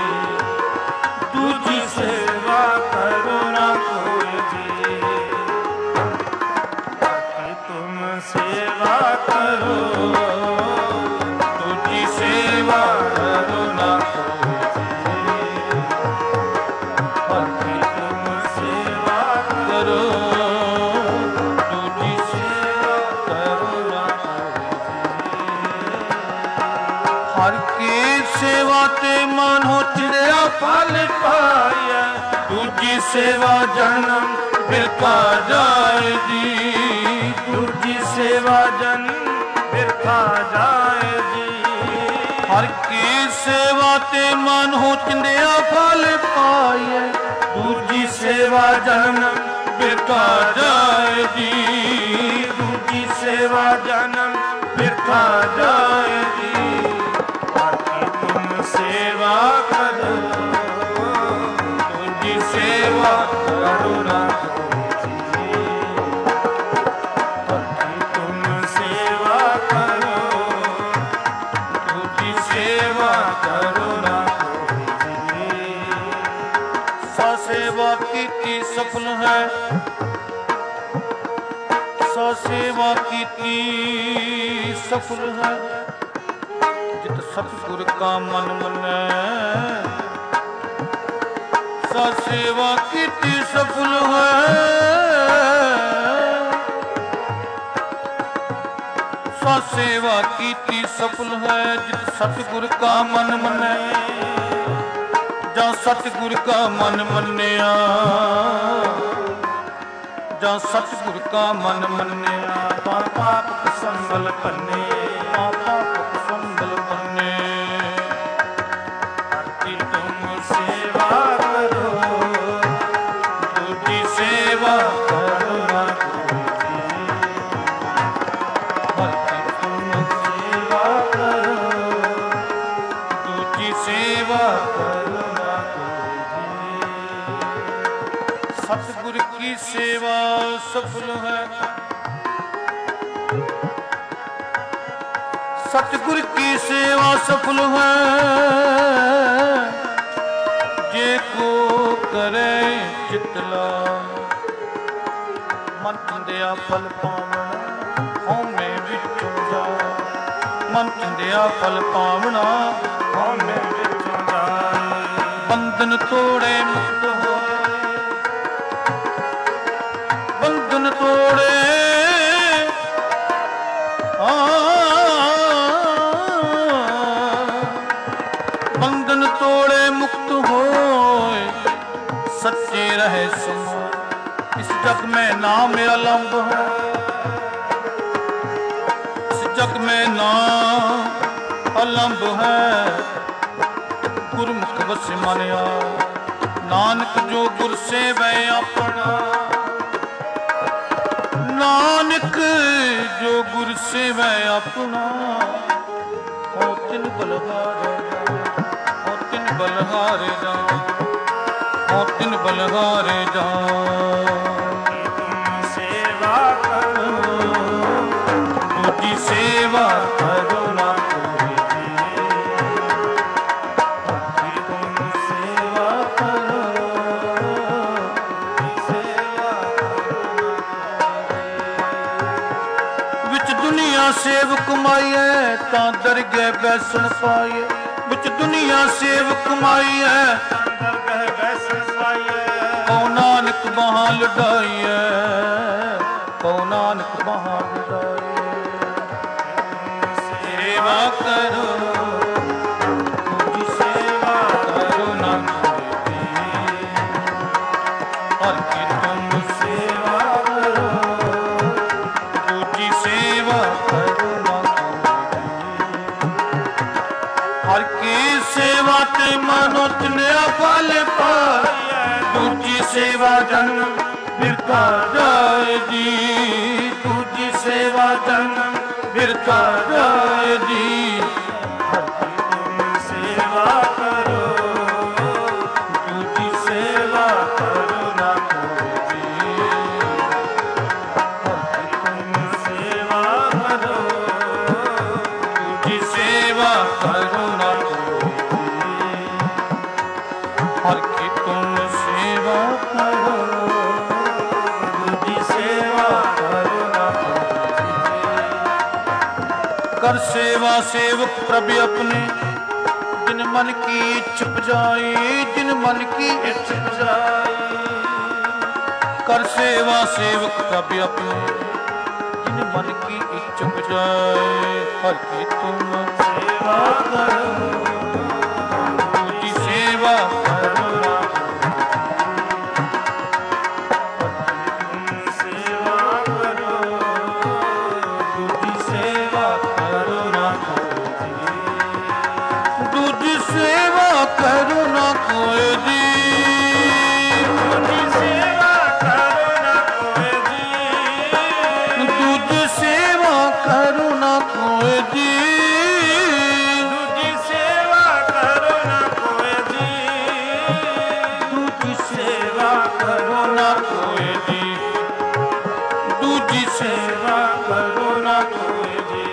A: तुझी सेवा करो ना कोई जी। बाकी तुम सेवा करो, तुझी सेवा करो ना कोई जी। बाकी तुम सेवा करो, तुझी सेवा करो ना कोई जी। हर की सेवा ते मानो चिड़िया फल पाया, दूजी सेवा जन्म बिरखा जाए जी, दूजी सेवा जन्म बिरखा जाए जी। हर की सेवा ते मन हो चिंदिया फल पाए, दूजी सेवा जन्म बिरखा जाए जी, दूजी सेवा जन्म बिरखा जाए जी। बाकी तुम सेवा करो, तुझी सेवा करो ना तुझी। बाकी तुम सेवा करो, तुझी सेवा करो ना तुझी। सा सेवा की सफल है, सा सेवा की सफल है, जित सतगुर का मन मनै। सा सेवा की सफल है, सा सेवा की सफल है, जित सतगुर का मन मनै। जा सतगुर का मन मन्या, जा सतगुर का मन मन्या। पाप संबल पन्ने, पाप संबल पन्ने। बाकी तुम सेवा करो, तुझी सेवा करो ना तुझी। बाकी तुम सेवा करो, तुझी सेवा करो ना तुझी। सतगुर की सेवा सफल है, सतगुर की सेवा सफल है, जे को करे चितला। मन चिंदिया फल पावना, हौमे विचों जा। मन चिंदिया फल पावना, हौमे विचों जा। बंधन तोड़े मुक्त होए, बंधन तोड़े बंधन तोड़े मुक्त होए, सच्चे रहे समाए। इस जग में नाम मेरा लंब है, इस जग में नाम ਅਲੰਬ ਹੈ ਗੁਰਮੁਖ ਵਸਿ ਮਨਿਆ। ਨਾਨਕ ਜੋ ਗੁਰ ਸੇਵੈ ਆਪਣਾ, ਨਾਨਕ ਜੋ ਗੁਰ ਸੇਵੈ ਆਪਣਾ, ਉਹ ਤਿਨ ਬਲਹਾਰੇ ਜਾ, ਉਹ ਤਿਨ ਬਲਹਾਰੇ ਜਾ, ਉਹ ਤਿਨ ਬਲਹਾਰੇ ਜਾ।
B: ਸੇਵਾ ਕਰੋ
A: ਦੂਜੀ ਸੇਵਾ ਕਰੋ ਨਾ ਕੋਈ ਜੀ, ਤੁਮ ਸੇਵਾ ਕਰੋ, ਸੇਵਾ ਕਰੋ ਨਾ। ਵਿੱਚ ਦੁਨੀਆ ਸੇਵ ਕਮਾਈਐ ਤਾਂ ਦਰਗਹਿ ਬੈਸਣ ਪਾਈਐ। ਵਿੱਚ ਦੁਨੀਆ ਸੇਵ ਕਮਾਈਐ
B: ਤਾਂ ਦਰਗਹਿ ਬੈਸਣ ਪਾਈਐ।
A: ਕਉ ਨਾਨਕ ਬਾਹਾਂ ਲਡਾਈਐ, ਕਉ ਨਾਨਕ ਬਾਹਾਂ ਲਡਾਈਐ। ਸੇਵਾ ਕਰੋ ਦੂਜੀ ਸੇਵਾ ਕਰੋ ਨਾ ਕੋਈ ਜੀ, ਹਰ ਕੀ ਤੁਮ ਸੇਵਾ ਕਰੋ, ਦੂਜੀ ਸੇਵਾ ਕਰੋ ਨਾ ਕੋਈ ਜੀ। ਹਰ ਕੀ ਸੇਵਾ ਤੇ ਮਨੋ ਤਿਨਿਆ ਫਲ ਪਾਈਐ। ਦੂਜੀ ਸੇਵਾ ਜਨਮ ਬਿਰਥਾ ਜਾਏ ਜੀ, ਦੂਜੀ ਸੇਵਾ ਜਨਮ ਬਿਰਥਾ ਜਾਏ ਜੀ। ਹਰ ਕੀ ਤੁਮ ਸੇਵਾ ਕਰੋ, ਦੂਜੀ ਸੇਵਾ ਕਰੋ ਨਾ ਕੋਈ ਜੀ, ਹਰ ਕੀ ਤੁਮ ਸੇਵਾ ਕਰੋ, ਦੂਜੀ ਸੇਵਾ ਕਰੋ ਨਾ ਕੋਈ ਜੀ। ਹਰ ਕੀ ਤੁਮ ਸੇਵਾ ਕਰੋ, ਦੂਜੀ ਸੇਵਾ ਕਰੋ ਨਾ ਕੋਈ ਜੀ। ਕਰ ਸੇਵਾ ਸੇਵਕ ਪ੍ਰਭ ਆਪਣੇ, ਜਿਨ ਮਨ ਕੀ ਇੱਛ ਪੁਜਾਈ, ਜਿਨ ਮਨ ਕੀ ਇੱਛ ਪੁਜਾਈ। ਕਰ ਸੇਵਾ ਸੇਵਕ ਪ੍ਰਭ ਆਪਣੇ, ਜਿਨ ਮਨ ਕੀ ਇੱਛ ਪੁਜਾਈ। ਹਰ ਕੀ ਤੁਮ ਸੇਵਾ ਕਰੋ, ਦੂਜੀ ਸੇਵਾ ਕਰੋ ਨਾ ਕੋਈ। ਸੇਵਾ ਕਰੋ, ਦੂਜੀ ਸੇਵਾ ਕਰੋ ਨਾ ਕੋਈ ਜੀ, ਦੂਜੀ ਸੇਵਾ ਕਰੋ ਨਾ ਕੋਈ ਜੀ,
B: ਦੂਜੀ ਸੇਵਾ ਕਰੋ ਨਾ ਕੋਈ ਜੀ,
A: ਦੂਜੀ ਸੇਵਾ ਕਰੋ ਨਾ ਕੋਈ ਜੀ,
B: ਦੂਜੀ ਸੇਵਾ ਕਰੋ ਨਾ ਕੋਈ ਜੀ,
A: ਦੂਜੀ ਸੇਵਾ ਕਰੋ ਨਾ ਕੋਈ ਜੀ, ਦੂਜੀ ਸੇਵਾ ਕਰੋ ਨਾ ਕੋਈ ਜੀ।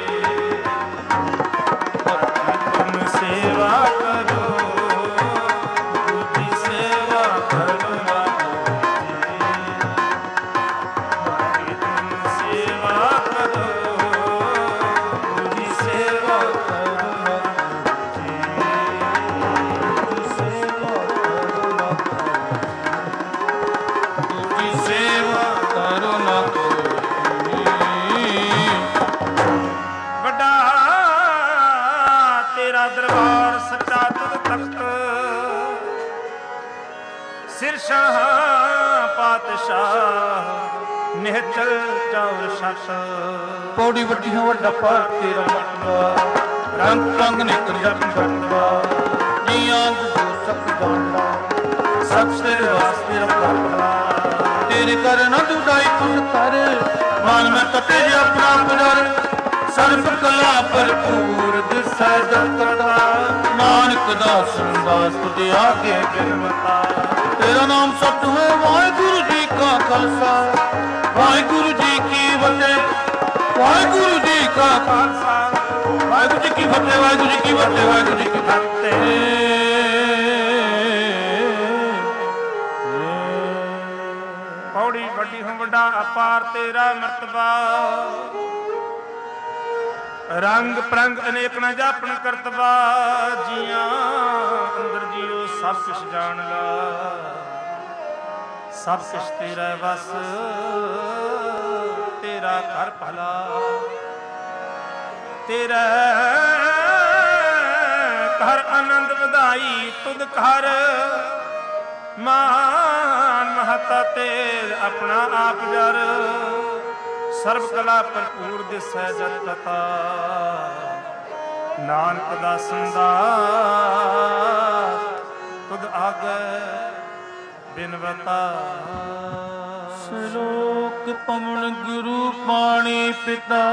B: ਹਰ ਕੀ ਤੁਮ ਸੇਵਾ ਕਰੋ, ਦੂਜੀ ਸੇਵਾ ਕਰੋ ਨਾ ਕੋਈ ਜੀ। ਹਰ ਕੀ ਤੁਮ ਸੇਵਾ ਕਰੋ, ਦੂਜੀ ਸੇਵਾ ਕਰੋ ਨਾ ਕੋਈ ਜੀ।
A: ਦੂਜੀ ਸੇਵਾ ਕਰੋ ਨਾ ਕੋਈ।
B: ਵੱਡਾ ਤੇਰਾ ਦਰਬਾਰ ਸੱਚਾ ਤੁਧ ਤਖਤ, ਸਿਰਸ਼ਾਹ ਪਾਤਸ਼ਾਹ ਨਿਹਚਲ ਚੌਰ ਸਤ।
A: ਪੌੜੀ ਵੱਡੀ ਹੋ ਵੱਡਾ ਪਾਰ ਤੇਰਾ ਮਤਵਾ, ਰੰਗ ਰੰਗ ਨਿਕਲ ਜਪ ਜਪਵਾ। ਜੀਆਂ ਜੋ ਸਭ ਜਾਣਦਾ, ਸਭ ਤੇਰੇ ਵਾਸਤੇ ਰੱਖਦਾ। ਤੇਰੇ ਕਰ ਨਾ ਦੁਦਾਈ ਤੁਨ ਕਰ, ਮਨ ਮੈਂ ਤਤੇ ਜੇ ਆਪਣਾ ਪੁਜਰ। ਸਰਬ ਕਲਾ ਭਰਪੂਰ ਦਿਸੈ ਜਗਤ ਦਾ, ਨਾਨਕ ਦਾਸ ਸੰਦਾਸ ਤੁਝ ਆਗੇ ਬਿਰਮਤਾ। ਤੇਰਾ ਨਾਮ ਸਤ ਹੈ ਵਾਹਿਗੁਰੂ ਜੀ ਕਾ ਖਾਲਸਾ, ਵਾਹਿਗੁਰੂ ਜੀ ਕੀ ਫਤਿਹ। ਵਾਹਿਗੁਰੂ ਜੀ ਕਾ ਖਾਲਸਾ, ਵਾਹਿਗੁਰੂ ਜੀ ਕੀ ਫਤਿਹ, ਵਾਹਿਗੁਰੂ ਜੀ ਕੀ ਫਤਿਹ, ਵਾਹਿਗੁਰੂ ਜੀ ਕੀ ਫਤਿਹ।
B: ਪੌੜੀ ਵੱਡੀ ਹੋ ਵੱਡਾ ਅਪਾਰ ਤੇਰਾ ਮਰਤਬਾ, ਰੰਗ ਪ੍ਰੰਗ ਅਨੇਕ ਨ ਜਾਪਣ ਕਰਤਬਾ। ਜੀਆਂ ਅੰਦਰ ਜੀਓ ਸਭ ਕੁਛ ਜਾਣ ਲਾ, ਸਭ ਕੁਛ ਤੇਰਾ ਵਸ, ਤੇਰਾ ਘਰ ਭਲਾ। ਤੇਰਾ ਘਰ ਆਨੰਦ ਵਧਾਈ ਤੁਧ ਘਰ, ਮਾਨ ਮਹਤਾ ਤੇਰ ਆਪਣਾ ਆਪ ਜਰ। ਸਰਬ ਕਲਾ ਭਰਪੂਰ ਦਿਸੈ ਜਤ ਤਤਾ, ਨਾਨਕ ਦਾਸਨ ਦਾ ਤੁਧ ਆਗੈ ਬਿਨਵਤਾ।
A: ਸ਼ਲੋਕ ਪਵਨ ਗੁਰੂ ਪਾਣੀ ਪਿਤਾ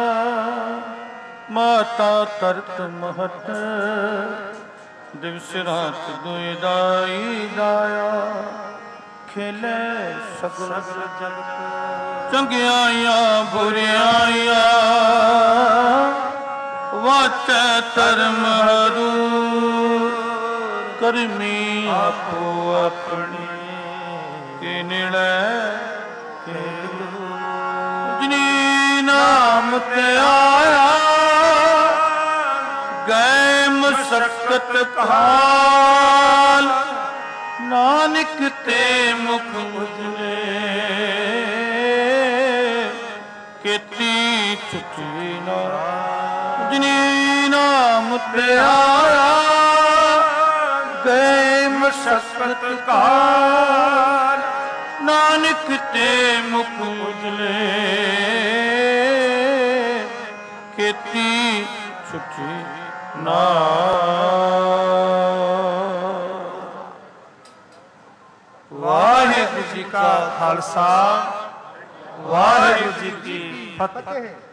A: ਮਾਤਾ ਤਰਤ ਮਹਤ ਦਿਵਸ ਰਾਤ ਦੁਇ ਦਾਈ ਦਾਇਆ ਖੇਲੇ ਸਗਲ ਜਗਤ। ਚੰਗਿਆਈਆਂ ਬੁਰਿਆਈਆਂ ਵਾਚੈ ਧਰਮ ਹਰੂ ਕਰਮੀ ਆਪੋ ਆਪਣੀ ਕੇ ਨਿੜੈ ਕੇ ਜਿਨੀ ਨਾਮ ਤੇ ਆਇਆ ਗਏ ਮੁਸਕਤ ਕਾਲ ਨਾਨਕ ਤੇ ਮੁਖ ਉਜਲੇ ਕੀਤੀ ਛੁਟੀ ਨਾ ਜਿਨੀ ਨਾਮ ਤੇ ਆਇਆ ਗਏ ਮੁਸਕਤ ਕਾਲ ਨਾਨਕ ਤੇ ਮੁਖ ਉਜਲੇ ਕੀਤੀ ਛੁਟੀ ਨਾ।
B: ਵਾਹਿਗੁਰੂ ਜੀ ਕਾ ਖਾਲਸਾ ਵਾਹਿਗੁਰੂ ਜੀ ਕੀ ਫਤਿਹ।